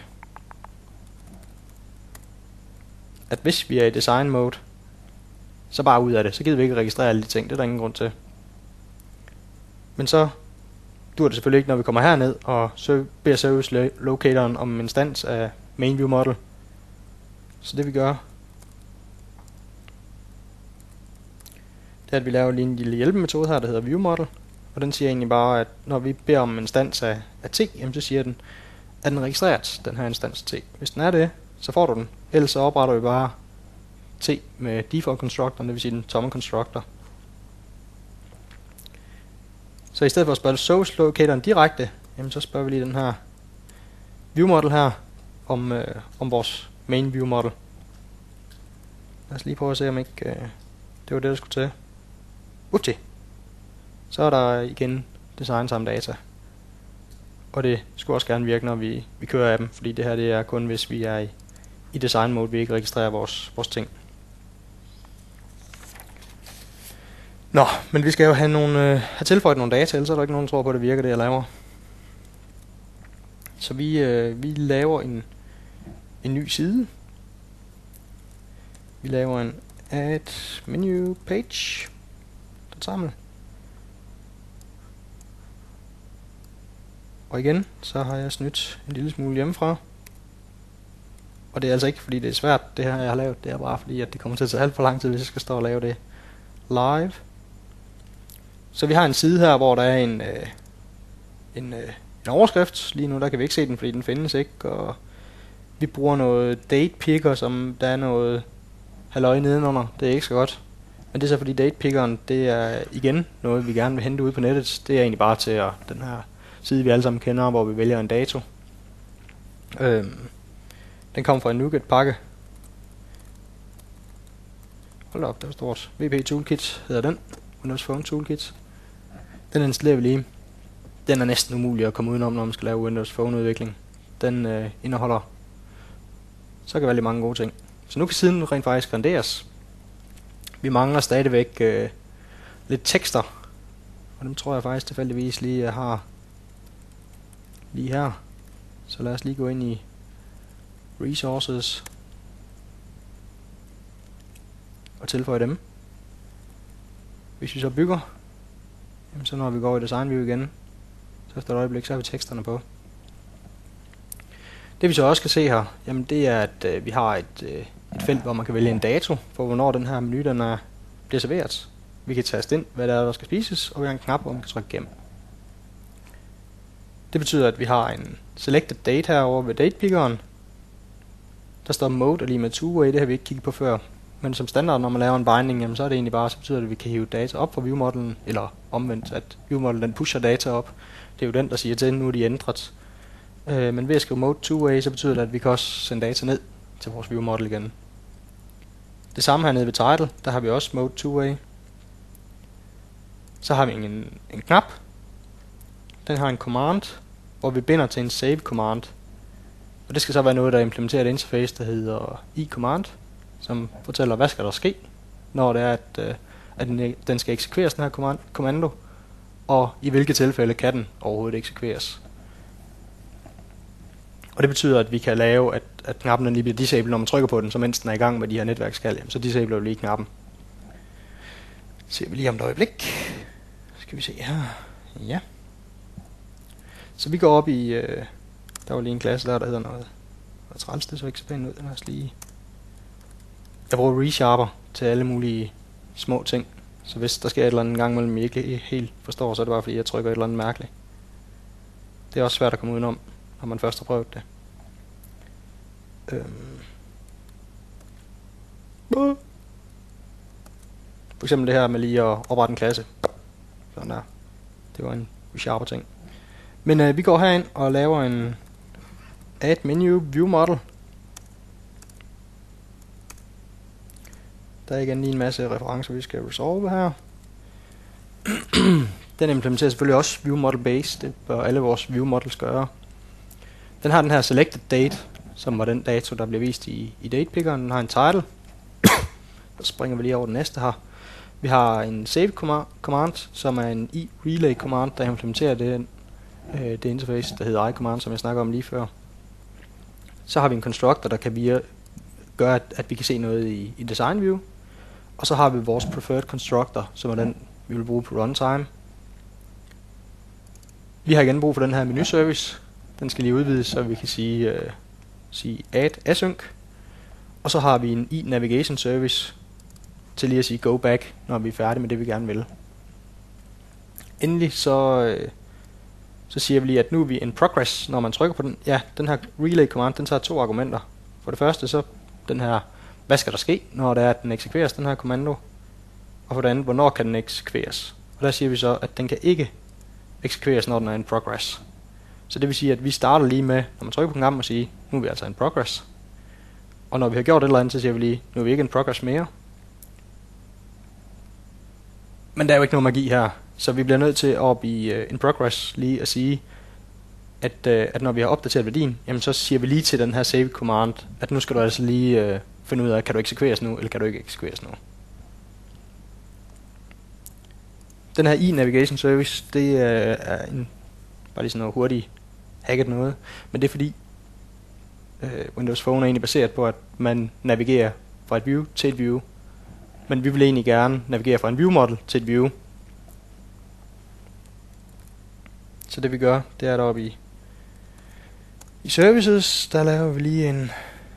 at hvis vi er i design mode, så bare ud af det. Så gider vi ikke registrere alle de ting, det er der ingen grund til. Men så dur det selvfølgelig ikke, når vi kommer herned og beder service locatoren om en instans af main view model. Så det vi gør, det er, at vi laver lige en lille hjælpemetode her, der hedder view model. Og den siger egentlig bare, at når vi beder om en instans af t, jamen så siger den, at den registreret, den her instans t. Hvis den er det, så får du den. Ellers så opretter vi bare t med default constructor, det vil sige den tomme constructor. Så i stedet for at spørge service locatoren direkte, jamen så spørger vi lige den her view model her, om vores main view model. Lad os lige prøve at se, om ikke det var det, der skulle til. Upti! Så er der igen design time data. Og det skulle også gerne virke, når vi kører appen, fordi det her det er kun, hvis vi er i design mode, vi ikke registrerer vores ting. Nå, men vi skal jo have tilføjet nogle data, ellers er der ikke nogen, der tror på, at det virker, det jeg laver. Så vi laver en ny side. Vi laver en add menu page. Den sammen. Og igen, så har jeg snydt en lille smule hjemmefra. Og det er altså ikke, fordi det er svært, det her jeg har lavet. Det er bare fordi, at det kommer til at tage alt for lang tid, hvis jeg skal stå og lave det live. Så vi har en side her, hvor der er en overskrift. Lige nu der kan vi ikke se den, fordi den findes ikke. Og vi bruger noget date picker, som der er noget halløj nedenunder. Det er ikke så godt. Men det er så fordi date pickeren, det er igen noget, vi gerne vil hente ud på nettet. Det er egentlig bare til den her side, vi alle sammen kender, hvor vi vælger en dato. Den kommer fra en NuGet pakke. Hold op, det var stort. VP Toolkit hedder den. Windows Phone Toolkit. Den installerer vi lige. Den er næsten umulig at komme udenom, når man skal lave Windows Phone udvikling. Den indeholder så kan mange gode ting. Så nu kan siden rent faktisk renderes. Vi mangler stadigvæk lidt tekster. Og dem tror jeg faktisk tilfældigvis lige jeg har lige her. Så lad os lige gå ind i Resources og tilføje dem. Hvis vi så bygger, jamen så når vi går i Design View igen, så efter et øjeblik, så har vi teksterne på. Det vi så også kan se her, jamen det er, at vi har et felt, hvor man kan vælge en dato for, hvornår den her menu den bliver serveret. Vi kan taste ind, hvad der skal spises, og vi har en knap, hvor man kan trykke gennem. Det betyder, at vi har en selected date herovre ved date-pickeren. Der står mode og lige med two-way, det har vi ikke kigget på før. Men som standard, når man laver en binding, jamen, så er det egentlig bare, så betyder det, at vi kan hive data op fra viewmodellen, eller omvendt, at viewmodellen den pusher data op. Det er jo den, der siger til, nu er de ændret. Men ved at skrive mode two-way, så betyder det, at vi kan også sende data ned til vores viewmodel igen. Det samme her nede ved title, der har vi også mode two-way. Så har vi en knap. Den har en command, hvor vi binder til en save command. Og det skal så være noget, der implementerer et interface, der hedder i-command, som fortæller, hvad skal der ske, når det er, at den skal eksekveres, den her kommando, og i hvilke tilfælde kan den overhovedet eksekveres. Og det betyder, at vi kan lave, at knappen lige bliver disabled, når man trykker på den, så mens den er i gang med de her netværkskald, så disabler vi lige knappen. Ser vi lige om et øjeblik. Skal vi se her. Ja. Så vi går op i, der var lige en klasse der hedder noget træls, det så ikke så pænt ud. Jeg bruger resharper til alle mulige små ting. Så hvis der sker et eller andet gang mellem, jeg ikke helt forstår, så er det bare fordi, jeg trykker et eller andet mærkeligt. Det er også svært at komme udenom, når man først har prøvet det. For eksempel det her med lige at oprette en klasse. Sådan der. Det var en resharper ting. Men vi går herind og laver en add menu view model. Der er igen lige en masse referencer, vi skal resolve her. Den implementerer selvfølgelig også view model base. Det bør alle vores view models gøre. Den har den her selected date, som var den dato, der bliver vist i datepickeren. Den har en title. Så springer vi lige over den næste her. Vi har en save command, som er en relay command, der implementerer det interface, der hedder i-command, som jeg snakker om lige før. Så har vi en constructor, der kan gøre, at vi kan se noget i design view. Og så har vi vores preferred constructor, som er den, vi vil bruge på runtime. Vi har igen brug for den her menu service. Den skal lige udvides, så vi kan sige add async. Og så har vi en i-navigation service til lige at sige go back, når vi er færdige med det, vi gerne vil. Endelig så siger vi lige, at nu er vi in progress, når man trykker på den. Ja, den her relay command, den tager 2 argumenter. For det første så den her, hvad skal der ske, når det er, at den eksekveres, den her kommando. Og for det andet, hvornår kan den eksekveres. Og der siger vi så, at den kan ikke eksekveres, når den er in progress. Så det vil sige, at vi starter lige med, når man trykker på knappen og siger, nu er vi altså in progress. Og når vi har gjort et eller andet, så siger vi lige, nu er vi ikke in progress mere. Men der er jo ikke noget magi her, så vi bliver nødt til op i in progress lige at sige, at når vi har opdateret værdien, jamen så siger vi lige til den her save command, at nu skal du altså lige finde ud af, kan du eksekveres nu, eller kan du ikke eksekveres nu. Den her i-navigation service, det er bare lige sådan noget hurtigt hacket noget, men det er fordi Windows Phone er egentlig baseret på, at man navigerer fra et view til et view. Men vi vil egentlig gerne navigere fra en view model til et view. Så det vi gør, det er deroppe i services, der laver vi lige en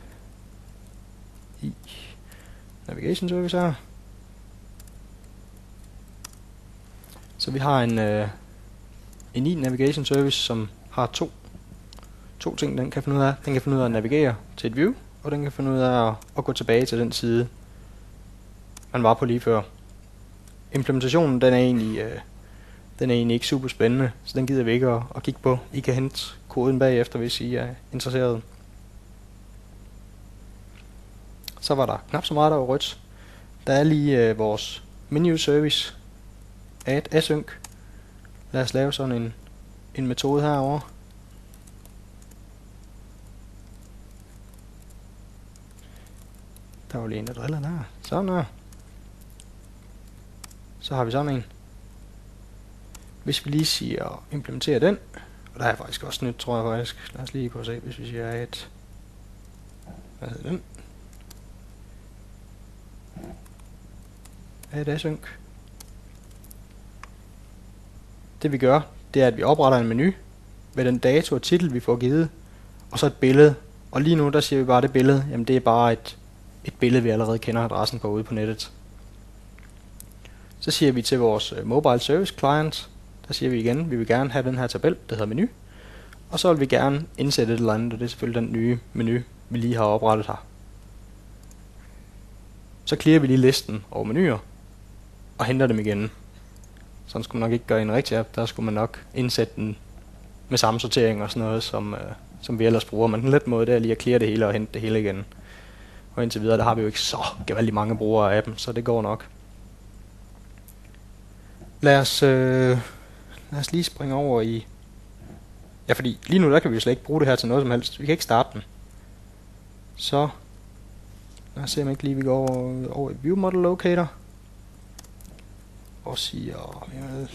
navigation service her. Så vi har en i-navigation service, som har to ting, den kan finde ud af. Den kan finde ud af at navigere til et view, og den kan finde ud af at gå tilbage til den side, man var på lige før. Implementationen, den er egentlig ikke super spændende, så den gider vi ikke at kigge på. I kan hente koden bagefter, hvis I er interesseret. Så var der knap så meget, der var rødt. Der er lige vores menu service, add async. Lad os lave sådan en metode herovre. Der var lige en, der driller der. Sådan der. Så har vi sådan en. Hvis vi lige siger implementere den, og der er faktisk også nyt, tror jeg faktisk. Lad os lige prøve at se, hvis vi siger add. Hvad hedder den? Add async. Det vi gør, det er, at vi opretter en menu med den dato og titel, vi får givet, og så et billede. Og lige nu, der siger vi bare, det billede, jamen det er bare et billede, vi allerede kender adressen på ude på nettet. Så siger vi til vores mobile service client, der siger vi igen, vi vil gerne have den her tabel, der hedder menu. Og så vil vi gerne indsætte et eller andet, og det er selvfølgelig den nye menu, vi lige har oprettet her. Så clearer vi lige listen over menuer, og henter dem igen. Sådan skulle man nok ikke gøre i en rigtig app, der skulle man nok indsætte den med samme sortering og sådan noget, som vi ellers bruger. Men den let måde, det er lige at clear det hele og hente det hele igen. Og indtil videre, der har vi jo ikke så gevaldigt mange brugere af appen, så det går nok. Lad os lige springe over i Ja, fordi lige nu der kan vi jo slet ikke bruge det her til noget som helst. Vi kan ikke starte den. Så lad os se om ikke lige vi går over i View Model Locator. Og siger,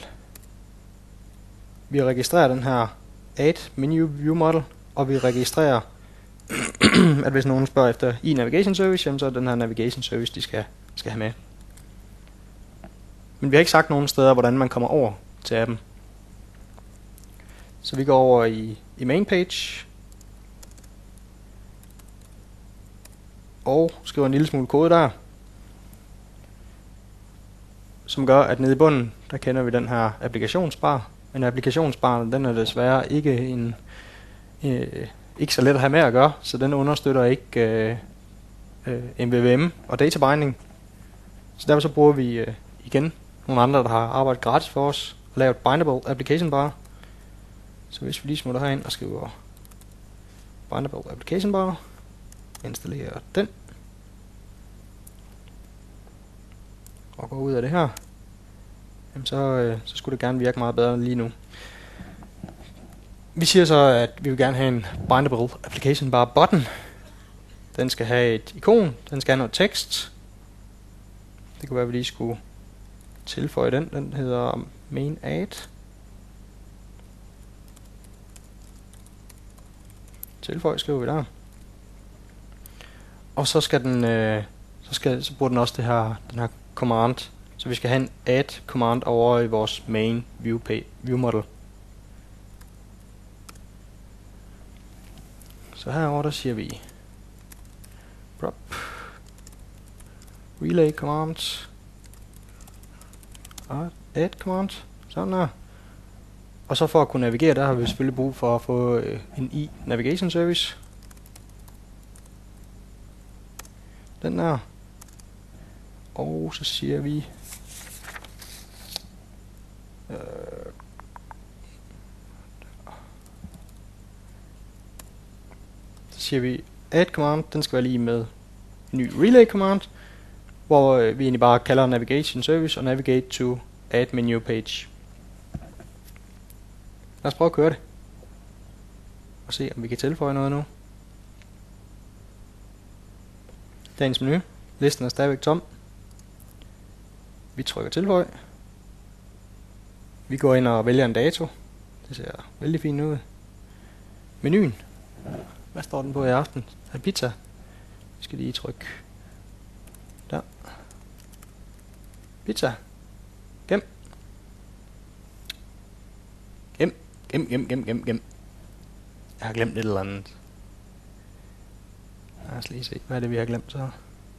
vi registrerer den her Add Menu View Model, og vi registrerer, at hvis nogen spørger efter Navigation Service, jamen så er den her Navigation Service, de skal have med. Men vi har ikke sagt nogen steder, hvordan man kommer over til appen. Så vi går over i main page, og skriver en lille smule kode der, som gør, at nede i bunden, der kender vi den her applikationsbar. Men applikationsbaren, den er desværre ikke ikke så let at have med at gøre, så den understøtter ikke MVVM og data binding. Så derfor så bruger vi igen nogle andre, der har arbejdet gratis for os og lavet bindable application bar. Så hvis vi lige smutter herind og skriver bindable application bar, installerer den, og går ud af det her, jamen så skulle det gerne virke meget bedre lige nu. Vi siger så, at vi vil gerne have en bindable application bar button. Den skal have et ikon, den skal have noget tekst. Det kunne være, at vi lige skulle tilføje den. Den hedder main add. Tilføj skriver vi der. Og så skal den så bruger den også den her command. Så vi skal have en add command over i vores main view model. Så herover der siger vi prop relay command og add command, sådan der. Og så for at kunne navigere, der har vi selvfølgelig brug for at få en navigation service. Den der. Og så siger vi add command, den skal være lige med en ny relay command, hvor vi egentlig bare kalder navigation service og navigate to add menu page. Lad os prøve at køre det og se om vi kan tilføje noget nu. Dagens menu, listen er stadigvæk tom. Vi trykker tilføj. Vi går ind og vælger en dato. Det ser vældig fint ud. Menuen. Hvad står den på i aften? Er pizza? Vi skal lige trykke. Der. Pizza. Gem. Gem. Jeg har glemt et eller andet. Lad os lige se, hvad er det vi har glemt så.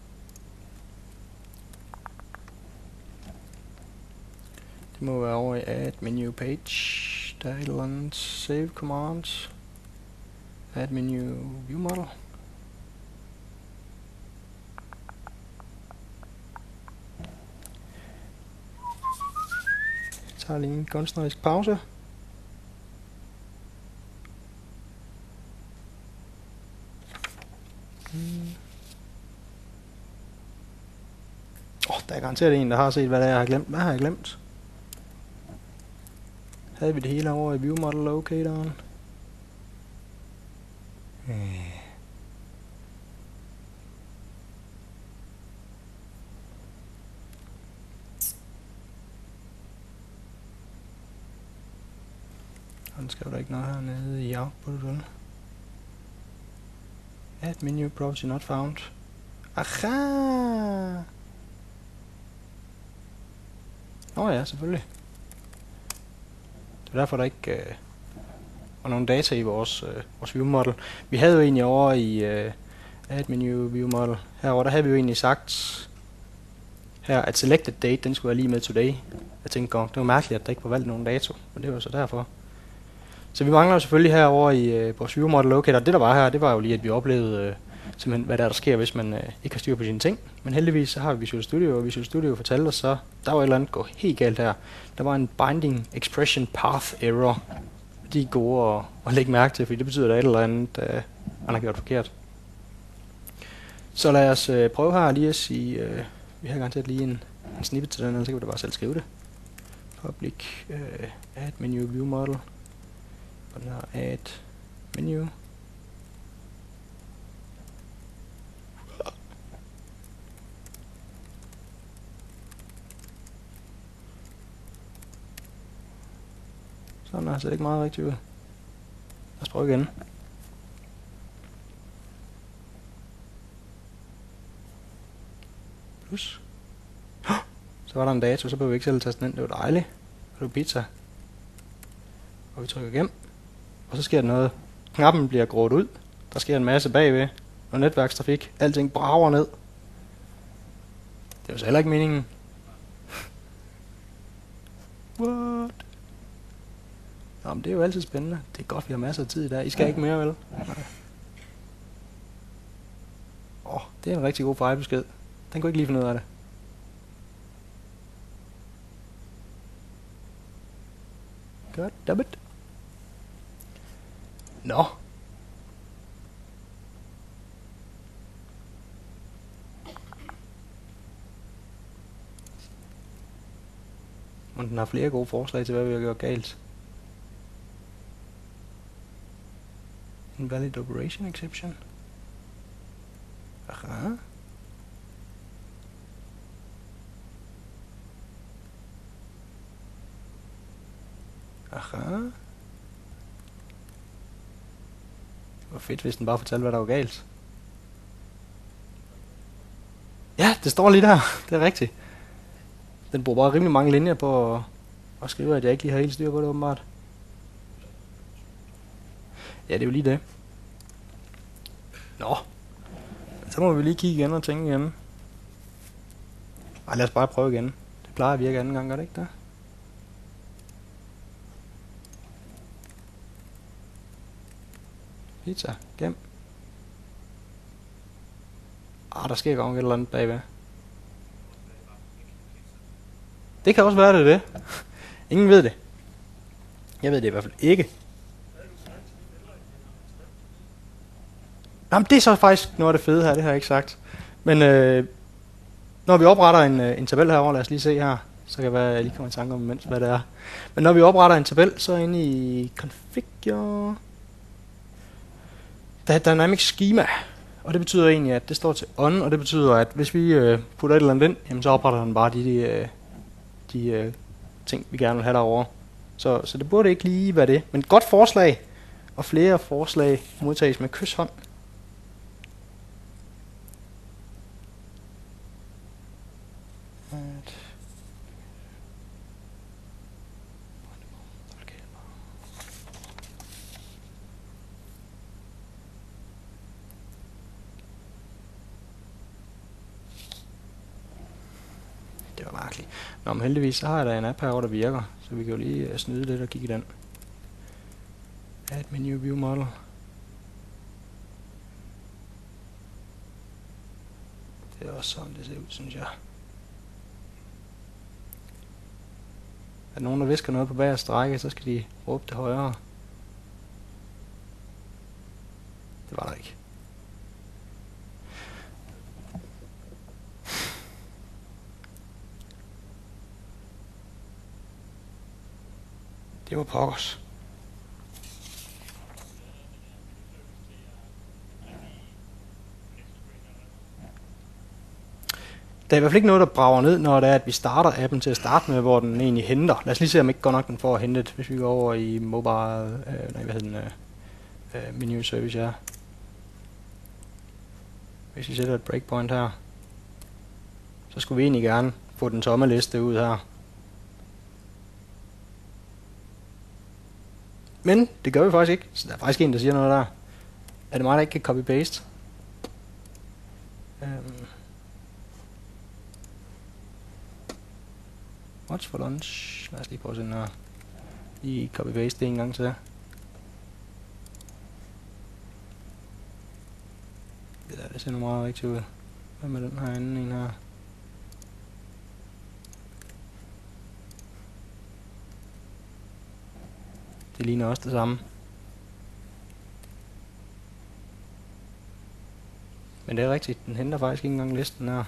Det må være over i add menu page. Der er et eller andet save command. Add menu view model. Jeg tager lige en kunstnerisk pause. Der er garanteret en, der har set, hvad det er, jeg har glemt. Hvad har jeg glemt? Havde vi det hele over i View Model Locatoren? Han skal jo da ikke noget hernede i output, vel? Add menu property not found. Aha! Ja, selvfølgelig. Det er derfor, der ikke var nogen data i vores view model. Vi havde jo egentlig over i add menu view model. Herover der havde vi jo egentlig sagt her, at selected date, den skulle være lige med today. Jeg tænkte godt, det var mærkeligt, at der ikke var valgt nogen dato, men det var så derfor. Så vi mangler jo selvfølgelig herover i vores view model locator. Det der var her, det var jo lige, at vi oplevede simpelthen, hvad der sker, hvis man ikke har styr på sine ting. Men heldigvis så har vi Visual Studio, og Visual Studio fortalte os så, der var et eller andet gå helt galt her. Der var en binding expression path error. De er gode at lægge mærke til, fordi det betyder, at der er et eller andet, man har gjort forkert. Så lad os prøve her lige at sige, vi har garanteret lige en snippet til den, så kan vi da bare selv skrive det. Public add menu view model på den her add menu. Sådan er det ikke meget rigtigt ud. Lad os prøve igen. Plus. Så var der en dato, så behøver vi ikke selv taste den ind. Det var dejligt. Og det var pizza. Og vi trykker gem. Og så sker der noget. Knappen bliver grådt ud. Der sker en masse bagved. Og netværkstrafik. Alting brager ned. Det var så heller ikke meningen. What? Nå, men det er jo altid spændende. Det er godt, vi har masser af tid i dag. I skal ikke mere, vel? Det er en rigtig god fejlbesked. Den kunne ikke lige finde ud af det. Goddammit. Nå. Og den har flere gode forslag til, hvad vi har gjort galt. Invalid operation exception. Aha. Aha. Det var fedt, hvis den bare fortalte, hvad der var galt. Ja, det står lige der. Det er rigtigt. Den bruger bare rimelig mange linjer på at skrive, at jeg ikke lige har helt styr på det, åbenbart. Ja, det er jo lige det. Nå. Så må vi lige kigge igen og tænke igen. Ej, lad os bare prøve igen. Det plejer at virke anden gang, gør det ikke det? Pizza. Gem. Der sker godt et eller andet bagved. Det kan også være, det er det. Ingen ved det. Jeg ved det i hvert fald ikke. Jamen, det er så faktisk noget af det fede her, det har jeg ikke sagt. Men når vi opretter en tabel herovre, lad os lige se her, så kan det være, at jeg lige kommer i tanke om imens, hvad det er. Men når vi opretter en tabel, så inde i configure, der er dynamic schema, og det betyder egentlig, at det står til on, og det betyder, at hvis vi putter et eller andet ind, jamen, så opretter den bare de ting, vi gerne vil have derovre. Så det burde ikke lige være det. Men et godt forslag, og flere forslag modtages med kysshånd. Det var mærkeligt. Nå, men heldigvis så har jeg da en app herovre, der virker, så vi kan jo lige snyde lidt og kigge i den. Add menu view model. Det er også sådan, det ser ud, synes jeg. Er der nogen, der visker noget på bagerste række, så skal de råbe det højere. Det var der ikke. Det var pokkers. Der er i hvert fald ikke noget, der brager ned, når det er, at vi starter appen til at starte med, hvor den egentlig henter. Lad os lige se, om ikke godt nok den får hentet, hvis vi går over i mobile, menu service, ja. Hvis vi sætter et breakpoint her, så skulle vi egentlig gerne få den tomme liste ud her. Men det gør vi faktisk ikke, så der er faktisk en, der siger noget der. Er det mig, der ikke kan copy-paste? What's for lunch? Lad os lige prøve sådan her. Lige copy-paste det en gang til. Det ser nu meget rigtigt ud. Hvad med den her anden en her? Det ligner også det samme. Men det er rigtigt, den henter faktisk ikke engang listen her.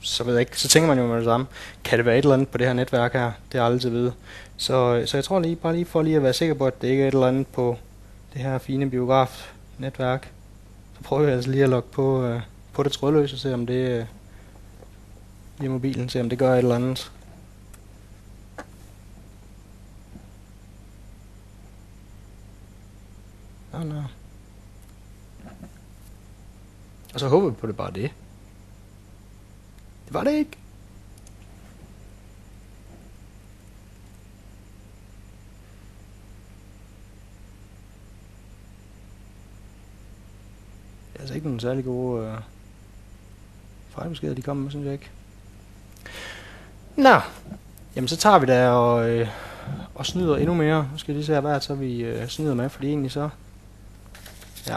så ved jeg ikke, så tænker man jo med det samme, kan det være et eller andet på det her netværk her? Det er aldrig at vide. Så jeg tror lige, bare lige for lige at være sikker på, at det ikke er et eller andet på det her fine biograf-netværk, så prøver jeg altså lige at logge på det trådløse, og se om det via mobilen, se om det gør et eller andet. Nå. Og så håber vi på det bare det. Det var det ikke. Det er altså ikke nogen særlig gode fejlbeskeder, de kommer med, synes jeg ikke. Nå, jamen så tager vi da og snyder endnu mere. Nu skal jeg lige se, hvad så vi snyder med, fordi egentlig så... Ja.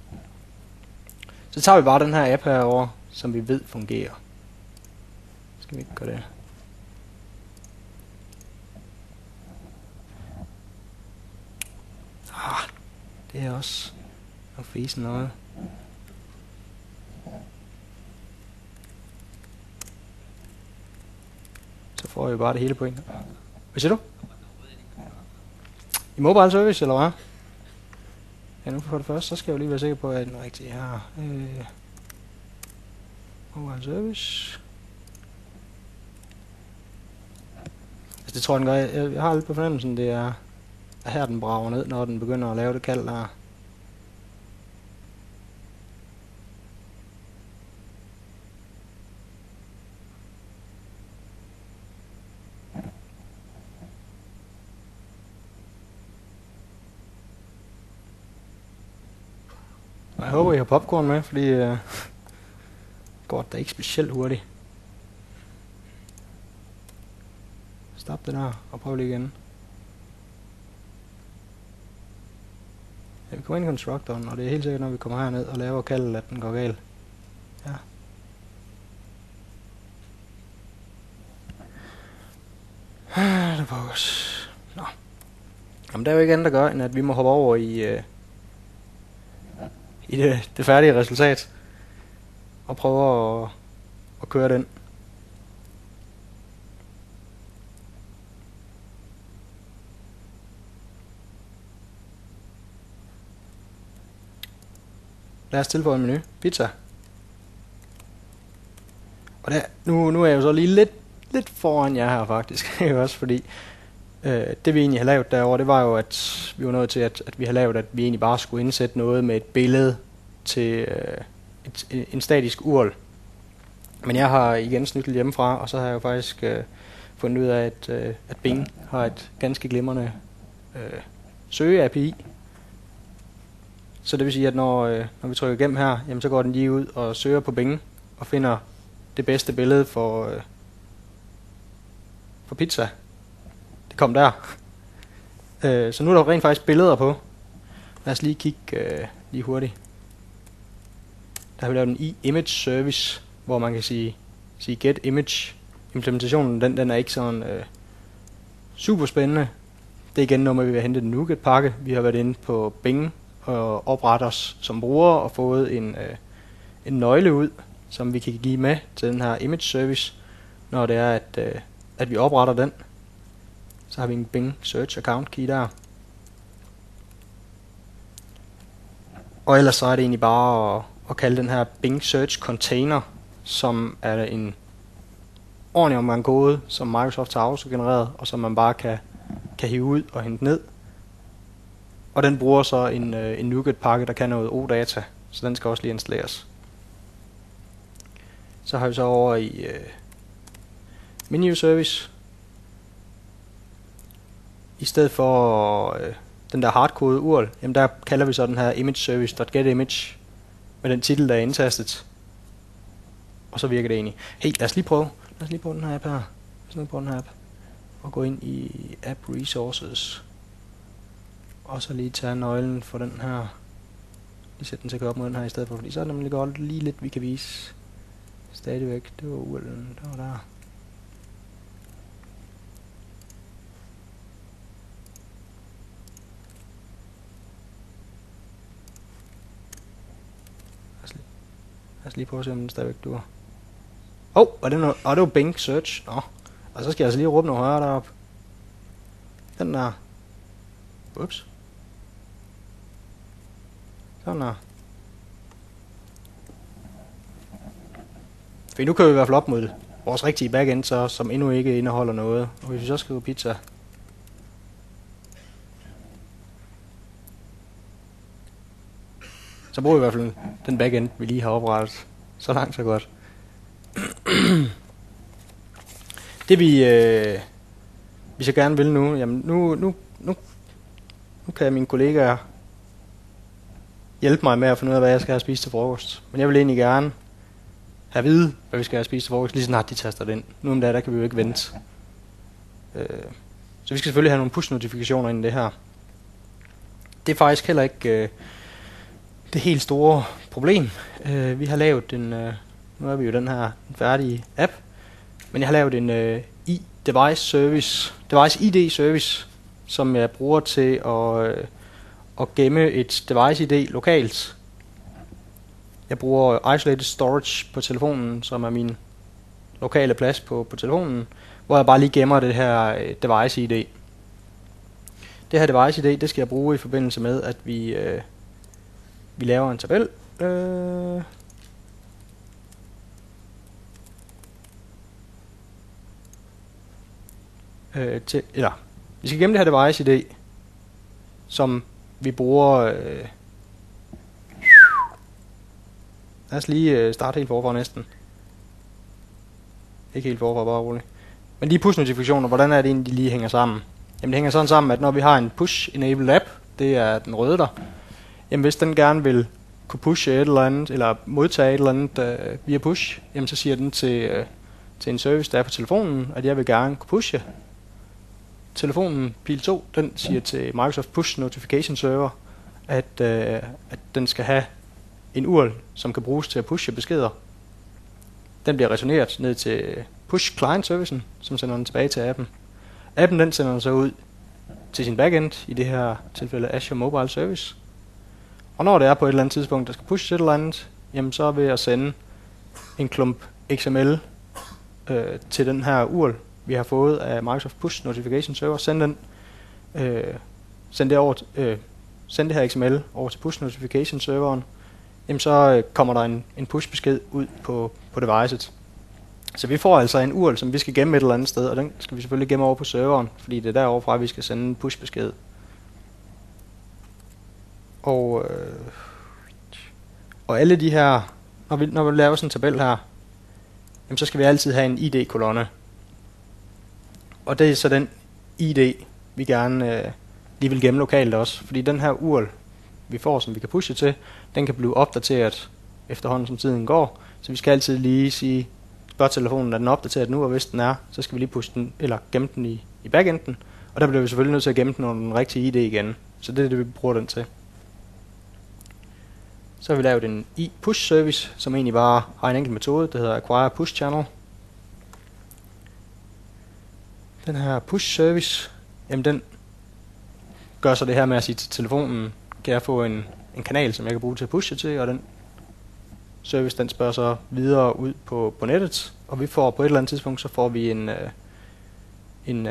Så tager vi bare den her app herovre, som vi ved fungerer. Skal vi ikke gøre det? Det er også noget fesen noget. Så får jeg bare det hele på en. Hvad siger du? I mobile service, eller hvad? Ja, nu for det første, så skal jeg jo lige være sikker på, at den rigtige her. Mobile service. Altså, det tror jeg, den gør. Jeg har lidt på fornemmelsen, det er her, den brager ned, når den begynder at lave det kald der. Jeg håber, I har popcorn med, fordi går det da ikke specielt hurtigt. Stop det der, og prøv lige igen. Ja, vi kommer ind i constructoren, og det er helt sikkert, når vi kommer herned og laver kaldet, at den går galt. Ja. Det var også... Nå. Jamen, der er jo ikke andet, der gør, end at vi må hoppe over i det færdige resultat og prøve at køre den. Lad os tilføje en menu. Pizza. Og der, nu er jeg jo så lige lidt foran jer her faktisk. Også fordi det vi egentlig har lavet derovre, det var jo, at vi var nået til, at vi har lavet, at vi egentlig bare skulle indsætte noget med et billede til en statisk URL. Men jeg har igen snydt lidt hjemmefra, og så har jeg jo faktisk fundet ud af, at Bing har et ganske glimrende søge-API. Så det vil sige, at når vi trykker igennem her, jamen, så går den lige ud og søger på Bing og finder det bedste billede for pizza. Det kom der. Så nu er der rent faktisk billeder på. Lad os lige kigge lige hurtigt. Der har vi lavet en image service, hvor man kan sige get image. Implementationen den er ikke sådan super spændende. Det er igen noget med, at vi har hentet en NuGet-pakke. Vi har været inde på Bing og oprettet os som brugere og fået en nøgle ud, som vi kan give med til den her image service, når det er, at vi opretter den. Så har vi en Bing Search Account Key der. Og ellers så er det egentlig bare at kalde den her Bing Search Container, som er en ordentlig omgang kode, som Microsoft har autogenereret, og som man bare kan hive ud og hente ned. Og den bruger så en NuGet-pakke, der kan noget OData, så den skal også lige installeres. Så har vi så over i menu service. I stedet for den der hardcode URL, jamen der kalder vi så den her image service.getImage med den titel, der er indtastet. Og så virker det egentlig. Hey, lad os lige prøve den her app her. Og gå ind i App Resources. Og så lige tage nøglen for den her. Lige sætte den til at gå op mod den her i stedet for, fordi så er det nemlig godt lige lidt, vi kan vise. Stadigvæk, det var URL'en, der var der. Lad os lige prøve at se, om den stadigvæk duer. var det noget? Det var Bing Search. Nå. Og så skal jeg altså lige råbe noget højere deroppe. Den der. Ups. Sådan der. For nu kører vi i hvert fald op mod vores rigtige backend, så, som endnu ikke indeholder noget. Og hvis vi så skriver pizza. Så bruger vi i hvert fald den backend, vi lige har oprettet. Så langt, så godt. Det vi så gerne vil nu, jamen nu kan mine kollegaer hjælpe mig med at finde ud af, hvad jeg skal have spist til frokost. Men jeg vil egentlig gerne have at vide, hvad vi skal have spist til frokost, lige snart de taster det ind. Nu om dagen, der kan vi jo ikke vente. Så vi skal selvfølgelig have nogle push-notifikationer ind i det her. Det er faktisk heller ikke det helt store problem. Vi har lavet nu er vi jo den her færdige app, men jeg har lavet en device ID service, som jeg bruger til at gemme et device ID lokalt. Jeg bruger isolated storage på telefonen, som er min lokale plads på telefonen, hvor jeg bare lige gemmer det her device ID. Det her device ID, det skal jeg bruge i forbindelse med, at vi laver en tabel. Vi skal gemme det her device ID, som vi bruger. Lad os lige starte helt forfra næsten. Ikke helt forfra, bare roligt. Men de push-notifikationer, hvordan er det egentlig, de lige hænger sammen? Jamen det hænger sådan sammen, at når vi har en push-enabled app, det er den røde der, jamen hvis den gerne vil kunne pushe et eller andet, eller modtage et eller andet via push, jamen så siger den til en service, der er på telefonen, at jeg vil gerne kunne pushe. Telefonen, pil 2, den siger til Microsoft Push Notification Server, at den skal have en URL, som kan bruges til at pushe beskeder. Den bliver returneret ned til Push Client Servicen, som sender den tilbage til appen. Appen den sender den så ud til sin backend, i det her tilfælde Azure Mobile Service. Og når det er på et eller andet tidspunkt, der skal pushes et eller andet, jamen så vil jeg sende en klump XML til den her URL, vi har fået af Microsoft Push Notification Server. Send det her XML over til Push Notification Serveren. Jamen så kommer der en push besked ud på devicet. Så vi får altså en URL, som vi skal gemme et eller andet sted, og den skal vi selvfølgelig gemme over på serveren, fordi det er deroverfra, vi skal sende en push besked. Og alle de her, når vi laver sådan en tabel her, jamen så skal vi altid have en ID-kolonne. Og det er så den ID, vi gerne lige vil gemme lokalt også. Fordi den her URL, vi får, som vi kan pushe til, den kan blive opdateret efterhånden, som tiden går. Så vi skal altid lige spørge telefonen, er den opdateret nu, og hvis den er, så skal vi lige pushe den, eller gemme den i backenden. Og der bliver vi selvfølgelig nødt til at gemme den under den rigtige ID igen. Så det er det, vi bruger den til. Så har vi lavet en push service, som egentlig bare har en enkelt metode, der hedder acquire push channel. Den her push service, jamen den gør så det her med at sige til telefonen, kan jeg få en kanal, som jeg kan bruge til at pushe til, og den service, den spørger så videre ud på nettet, og vi får på et eller andet tidspunkt, så får vi en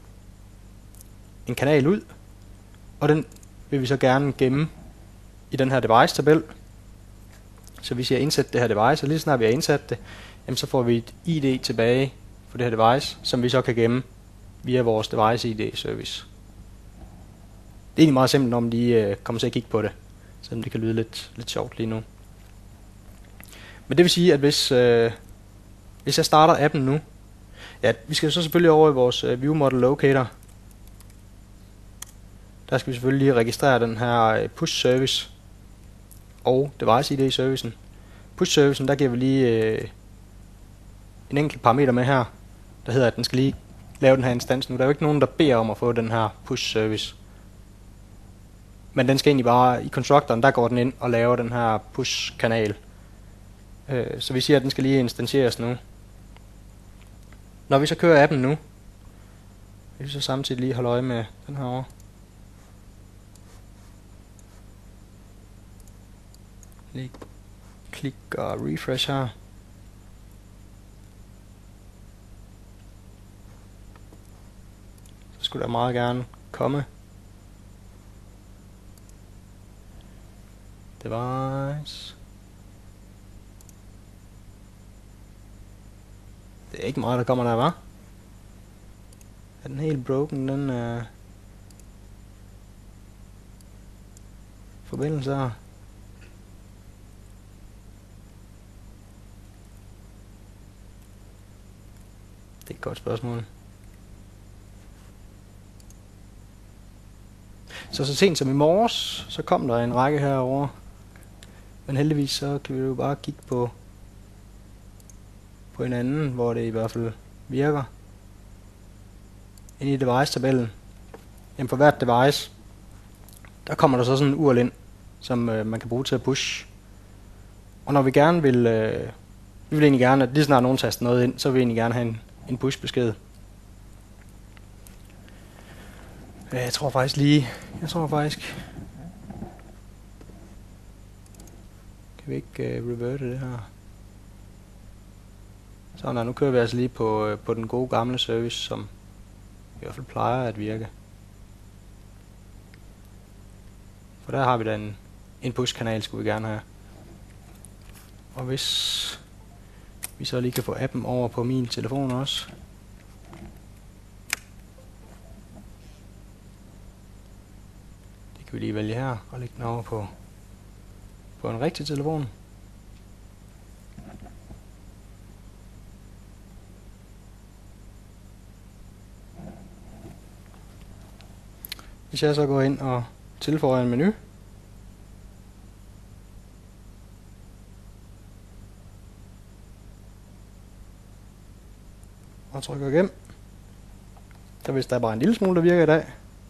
kanal ud, og den vil vi så gerne gemme i den her device-tabel. Så vi siger indsæt det her device, og lige snart vi har indsat det, jamen så får vi et ID tilbage for det her device, som vi så kan gemme via vores device ID-service. Det er egentlig meget simpelt, når man lige kommer til at kigge på det, selvom det kan lyde lidt sjovt lige nu. Men det vil sige, at hvis jeg starter appen nu, ja, vi skal så selvfølgelig over i vores View Model Locator. Der skal vi selvfølgelig lige registrere den her push service og device ID servicen. Push servicen, der giver vi lige en enkelt parameter med her, der hedder, at den skal lige lave den her instans nu. Der er jo ikke nogen, der beder om at få den her push service. Men den skal egentlig bare, i constructoren, der går den ind og laver den her push kanal. Så vi siger, at den skal lige instancieres nu. Når vi så kører appen nu, vil vi så samtidig lige holde øje med den her over. Lige klik og refresh her. skulle der meget gerne komme. Device. Det er ikke meget, der kommer der, hva'? Er den helt broken, den forbindelse her? Det er et godt spørgsmål. Så sent som i morges, så kom der en række herover. Men heldigvis så kan vi jo bare kigge på en anden, hvor det i hvert fald virker. Inde i device-tabellen. Jamen for hvert device, der kommer der så sådan en URL ind, som man kan bruge til at push. Og når vi gerne vil, vi vil egentlig gerne, at lige snart nogen taster noget ind, så vil vi egentlig gerne have en push-besked. Jeg tror faktisk, kan vi ikke reverte det her? Så nu kører vi altså lige på den gode gamle service, som i hvert fald plejer at virke. For der har vi da en push-kanal, skulle vi gerne have. Og hvis vi så lige kan få appen over på min telefon også. Det kan vi lige vælge her og lægge den over på en rigtig telefon. Hvis jeg så går ind og tilføjer en menu, og trykker igennem, så hvis der er bare en lille smule, der virker i dag,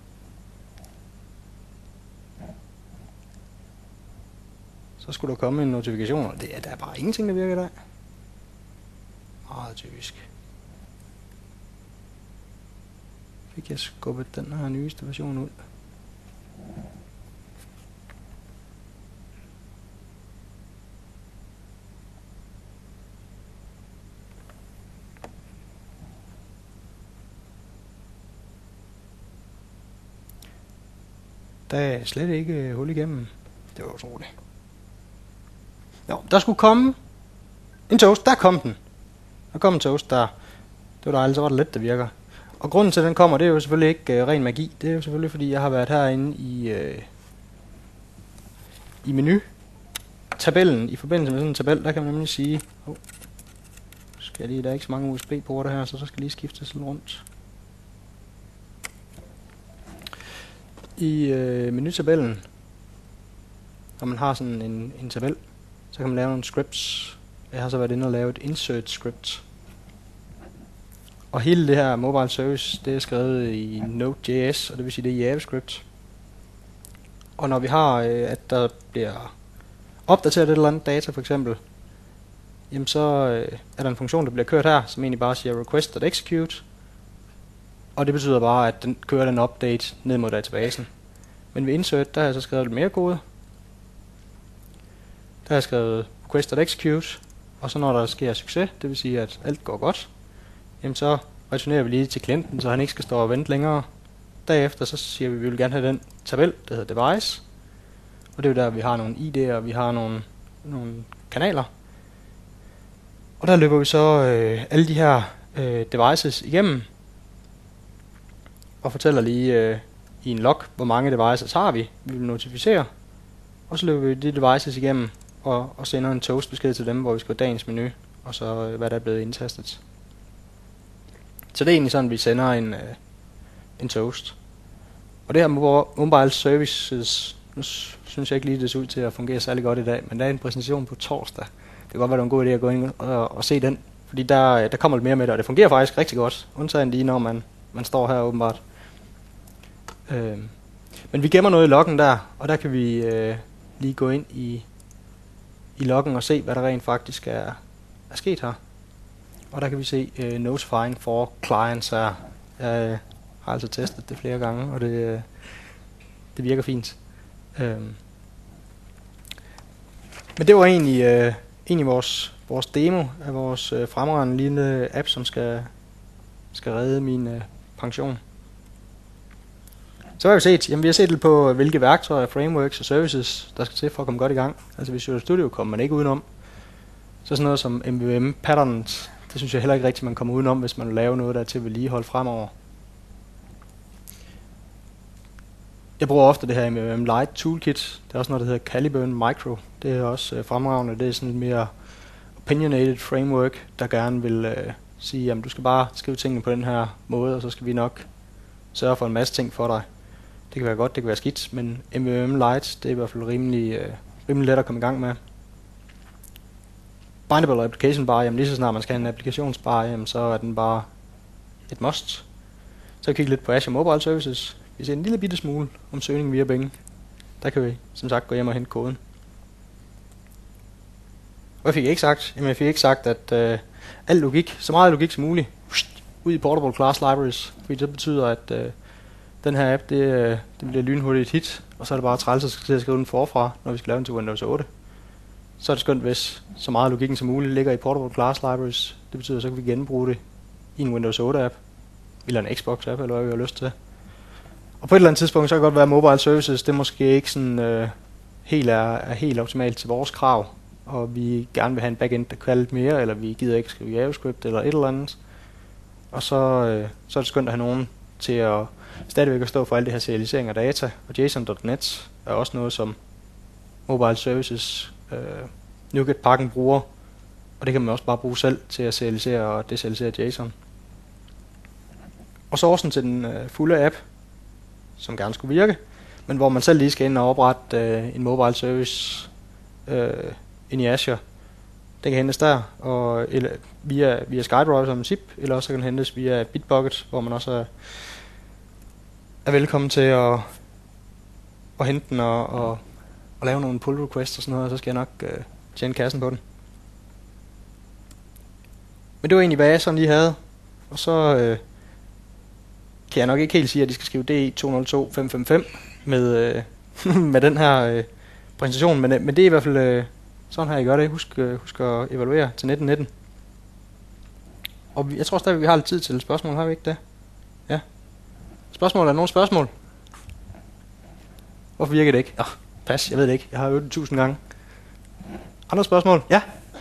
så skulle der komme en notifikation, og der er bare ingenting, der virker i dag. Meget typisk. Fik jeg skubbet den her nyeste version ud. Der er slet ikke hul igennem. Det var utroligt. Jo, der skulle komme en toast. Der kom den. Der kom en toast der. Det var dejligt, så var det let, der virker. Og grunden til, at den kommer, det er jo selvfølgelig ikke ren magi. Det er jo selvfølgelig, fordi jeg har været herinde i menu-tabellen. I forbindelse med sådan en tabel, der kan man nemlig sige... der er ikke så mange USB-porter her, så der skal lige skifte sådan rundt. I menu-tabellen, når man har sådan en tabel, så kan man lave nogle scripts. Jeg har så været inde og lave et insert script. Og hele det her mobile service, det er skrevet i Node.js, og det vil sige, det er JavaScript. Og når vi har, at der bliver opdateret et eller andet data for eksempel, jamen så er der en funktion, der bliver kørt her, som egentlig bare siger request.execute. Og det betyder bare, at den kører den update ned mod databasen. Men ved insert, der har jeg så skrevet lidt mere kode. Der har jeg skrevet request.execute, og så når der sker succes, det vil sige, at alt går godt, jamen så returnerer vi lige til klienten, så han ikke skal stå og vente længere. Derefter så siger vi, at vi vil gerne have den tabel, der hedder device. Og det er jo der, vi har nogle ID'er, og vi har nogle kanaler. Og der løber vi så alle de her devices igennem, og fortæller lige i en log, hvor mange devices har vi vil notificere. Og så løber vi de devices igennem, og sender en toast-besked til dem, hvor vi skal på dagens menu, og så hvad der er blevet indtastet. Så det er egentlig sådan, vi sender en toast. Og det her mobile services, nu synes jeg ikke lige, det ser ud til at fungere særlig godt i dag, men der er en præsentation på torsdag. Det kan godt være, det er en god idé at gå ind og se den, fordi der kommer lidt mere med det, og det fungerer faktisk rigtig godt, undtagen lige når man står her åbenbart. Men vi gemmer noget i loggen der, og der kan vi lige gå ind i loggen og se, hvad der rent faktisk er sket her. Og der kan vi se notifying for clients her. Jeg har altså testet det flere gange, og det virker fint. Men det var egentlig vores demo af vores fremragende lille app, som skal redde min pension. Så har vi set, jamen vi har set lidt på, hvilke værktøjer, frameworks og services, der skal til for at komme godt i gang. Altså Visual Studio kommer man ikke udenom. Så sådan noget som MVVM patterns, det synes jeg heller ikke rigtigt, man kommer udenom, hvis man vil lave noget, der er til at vedligeholde fremover. Jeg bruger ofte det her MVVM Lite Toolkit. Det er også noget, der hedder Caliburn Micro. Det er også fremragende. Det er sådan et mere opinionated framework, der gerne vil sige, jamen du skal bare skrive tingene på den her måde, og så skal vi nok sørge for en masse ting for dig. Det kan være godt, det kan være skidt, men MVVM Lite, det er i hvert fald rimelig let at komme i gang med. Bindable Application Bar, jamen lige så snart man skal have en applikationsbar, jamen så er den bare et must. Så kan vi kigge lidt på Azure Mobile Services. Vi ser en lille bitte smule om søgning via Bing. Der kan vi som sagt gå hjem og hente koden. Og jeg fik ikke sagt? Jamen jeg fik ikke sagt, at al logik, så meget logik som muligt, ud i Portable Class Libraries. Fordi det betyder, at den her app, det bliver lynhurtigt et hit, og så er det bare træls at skrive den forfra, når vi skal lave den til Windows 8. Så er det skønt, hvis så meget logikken som muligt ligger i Portable Class Libraries. Det betyder, så kan vi genbruge det i en Windows 8 app, eller en Xbox app, eller hvad vi har lyst til. Og på et eller andet tidspunkt, så kan det godt være, at Mobile Services, det måske ikke sådan, helt optimalt til vores krav, og vi gerne vil have en backend, der kan lidt mere, eller vi gider ikke skrive JavaScript, eller et eller andet. Og så er det skønt at have nogen til at stadigvæk at stå for alt det her serialisering af data, og JSON.NET er også noget, som Mobile Services NuGet-pakken bruger, og det kan man også bare bruge selv til at serialisere og deserialisere JSON. Og sourcen til den fulde app, som gerne skulle virke, men hvor man selv lige skal ind og oprette en mobile service ind i Azure. Den kan hentes der, og via SkyDrive som en zip, eller også kan den hentes via Bitbucket, hvor man også er velkommen til at hente den og lave nogle pull requests og sådan noget, og så skal jeg nok tjene kassen på den. Men det var egentlig, hvad jeg sådan lige havde. Og så kan jeg nok ikke helt sige, at de skal skrive DE 202555 med den her præsentation, men det er i hvert fald sådan her, I gør det. Husk at evaluere til 1919. Og jeg tror stadig, vi har lidt tid til spørgsmål, har vi ikke det? Ja. Spørgsmål, er der nogle spørgsmål? Hvorfor virker det ikke? Pas, jeg ved det ikke. Jeg har øvet det 1000 gange. Andre spørgsmål? Ja?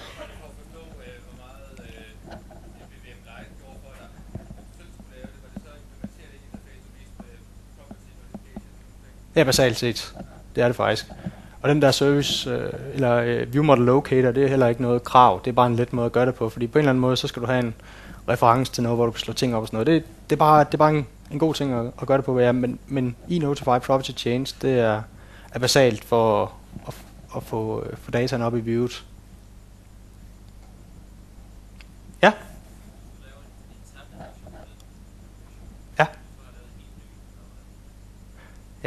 Ja, basalt set. Det er det faktisk. Og den der service, eller View Model Locator, det er heller ikke noget krav. Det er bare en let måde at gøre det på. Fordi på en eller anden måde, så skal du have en reference til noget, hvor du kan slå ting op og sådan noget. Det er bare en god ting at gøre det på. Ja, men e-Notify Property Change, det er basalt for at få dataen op i viewet. Ja? Ja? Ja.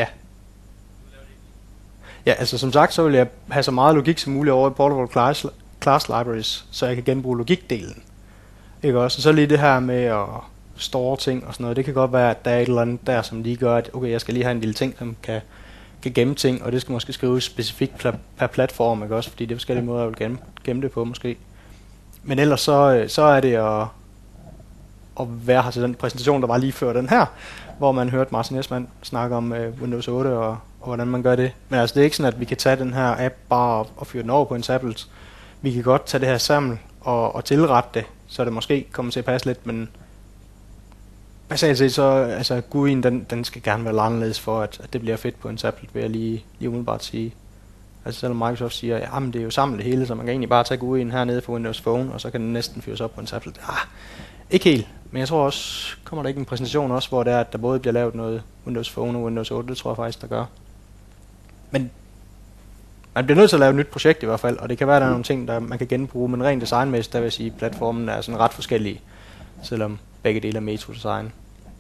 Ja, altså som sagt, så vil jeg have så meget logik som muligt over i Portable Class Libraries, så jeg kan genbruge logikdelen. Ikke også? Og så lige det her med at store ting og sådan noget. Det kan godt være, at der er et eller andet der, som lige gør, at okay, jeg skal lige have en lille ting, som kan gemme ting, og det skal måske skrives specifikt per platform, ikke også? Fordi det er forskellige måder, jeg vil gemme det på måske. Men ellers så er det at være her til den præsentation, der var lige før den her, hvor man hørte Martin Esmann snakke om Windows 8 og hvordan man gør det. Men altså det er ikke sådan, at vi kan tage den her app bare og fyre den over på en tablet. Vi kan godt tage det her sammen og tilrette det, så det måske kommer til at passe lidt, men basalt set så, altså GUI'en, den skal gerne være anderledes for, at det bliver fedt på en tablet, vil jeg lige umiddelbart sige. Altså selvom Microsoft siger, ja, men det er jo sammen det hele, så man kan egentlig bare tage GUI'en hernede på Windows Phone, og så kan den næsten fyres op på en tablet. Ikke helt, men jeg tror også, kommer der ikke en præsentation også, hvor det er, at der både bliver lavet noget Windows Phone og Windows 8, det tror jeg faktisk, der gør. Men man bliver nødt til at lave et nyt projekt i hvert fald, og det kan være, at der er nogle ting, der man kan genbruge, men rent designmæssigt, der vil jeg sige, at platformen er sådan ret forskellige, selvom begge dele er Metro Design.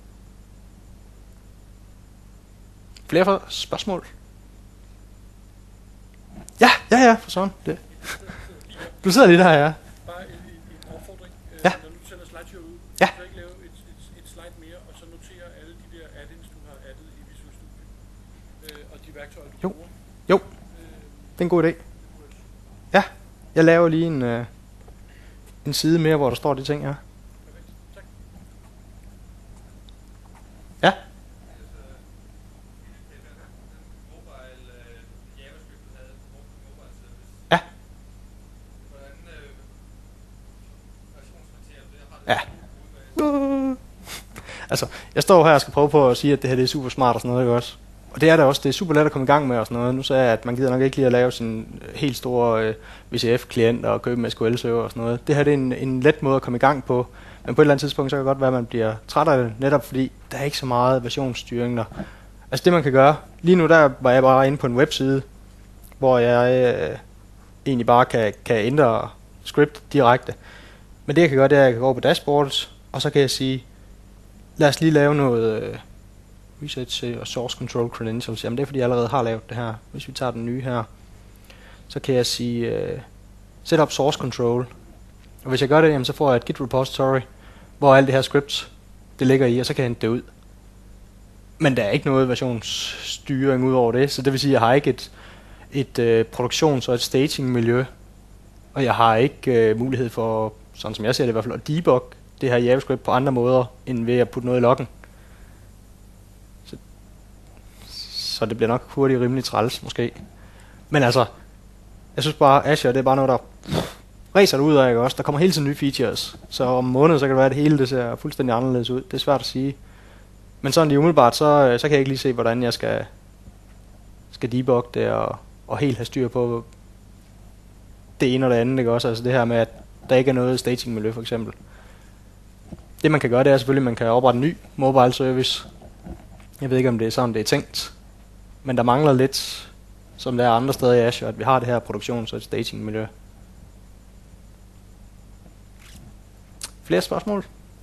Flere spørgsmål? Ja, for sådan. Det. Du sidder lige der, ja. Bare en opfordring. Ja. Når du sender slideshow ud, ja. så ikke lave et slide mere, og så notere alle de der add-ins, du har addet i Visual Studio. Og de værktøjer, du bruger. Jo, det er en god idé. Ja, jeg laver lige en side mere, hvor der står de ting her. Perfekt. Tak. Ja. Ja. Altså, jeg står her og skal prøve på at sige, at det her det er super smart og sådan noget, ikke også? Og det er det også. Det er super let at komme i gang med og sådan noget. Nu sagde jeg, at man gider nok ikke lige at lave sin helt store VCF-klient og købe med SQL-server og sådan noget. Det her det er en let måde at komme i gang på. Men på et eller andet tidspunkt, så kan det godt være, at man bliver træt af det, netop fordi der er ikke så meget versionsstyring der. Altså det man kan gøre, lige nu der var jeg bare inde på en webside, hvor jeg egentlig bare kan ændre script direkte. Men det jeg kan gøre, det er, at jeg kan gå over på dashboardet, og så kan jeg sige, lad os lige lave noget research og source control credentials. Jamen det er fordi jeg allerede har lavet det her. Hvis vi tager den nye her, så kan jeg sige set up source control. Og hvis jeg gør det, jamen, så får jeg et git repository, hvor alt det her script det ligger i, og så kan jeg hente det ud. Men der er ikke noget versionsstyring ud over det, så det vil sige, at jeg har ikke et produktions- og et staging-miljø, og jeg har ikke mulighed for, sådan som jeg ser det i hvert fald, at debug det her JavaScript på andre måder, end ved at putte noget i loggen. Så det bliver nok hurtigt rimelig træls, måske. Men altså, jeg synes bare, Azure, det er bare noget, der ræser det ud af, ikke også? Der kommer hele tiden nye features, så om en måned, så kan det være, at det hele det ser fuldstændig anderledes ud. Det er svært at sige. Men sådan lige umiddelbart, så kan jeg ikke lige se, hvordan jeg skal debugge det, og helt have styr på det ene og det andet, ikke også? Altså det her med, at der ikke er noget staging-miljø, for eksempel. Det man kan gøre, det er selvfølgelig, at man kan oprette en ny mobile service. Jeg ved ikke, om det er sådan, det er tænkt. Men der mangler lidt, som der er andre steder i Azure, at vi har det her produktions- og staging-miljø. Flere spørgsmål?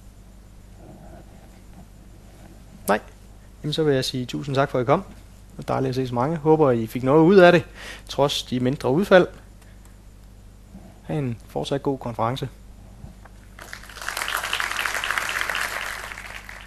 Nej. Jamen så vil jeg sige tusind tak for, at I kom. Det var dejligt at se så mange. Håber, I fik noget ud af det, trods de mindre udfald. Ha' en fortsat god konference.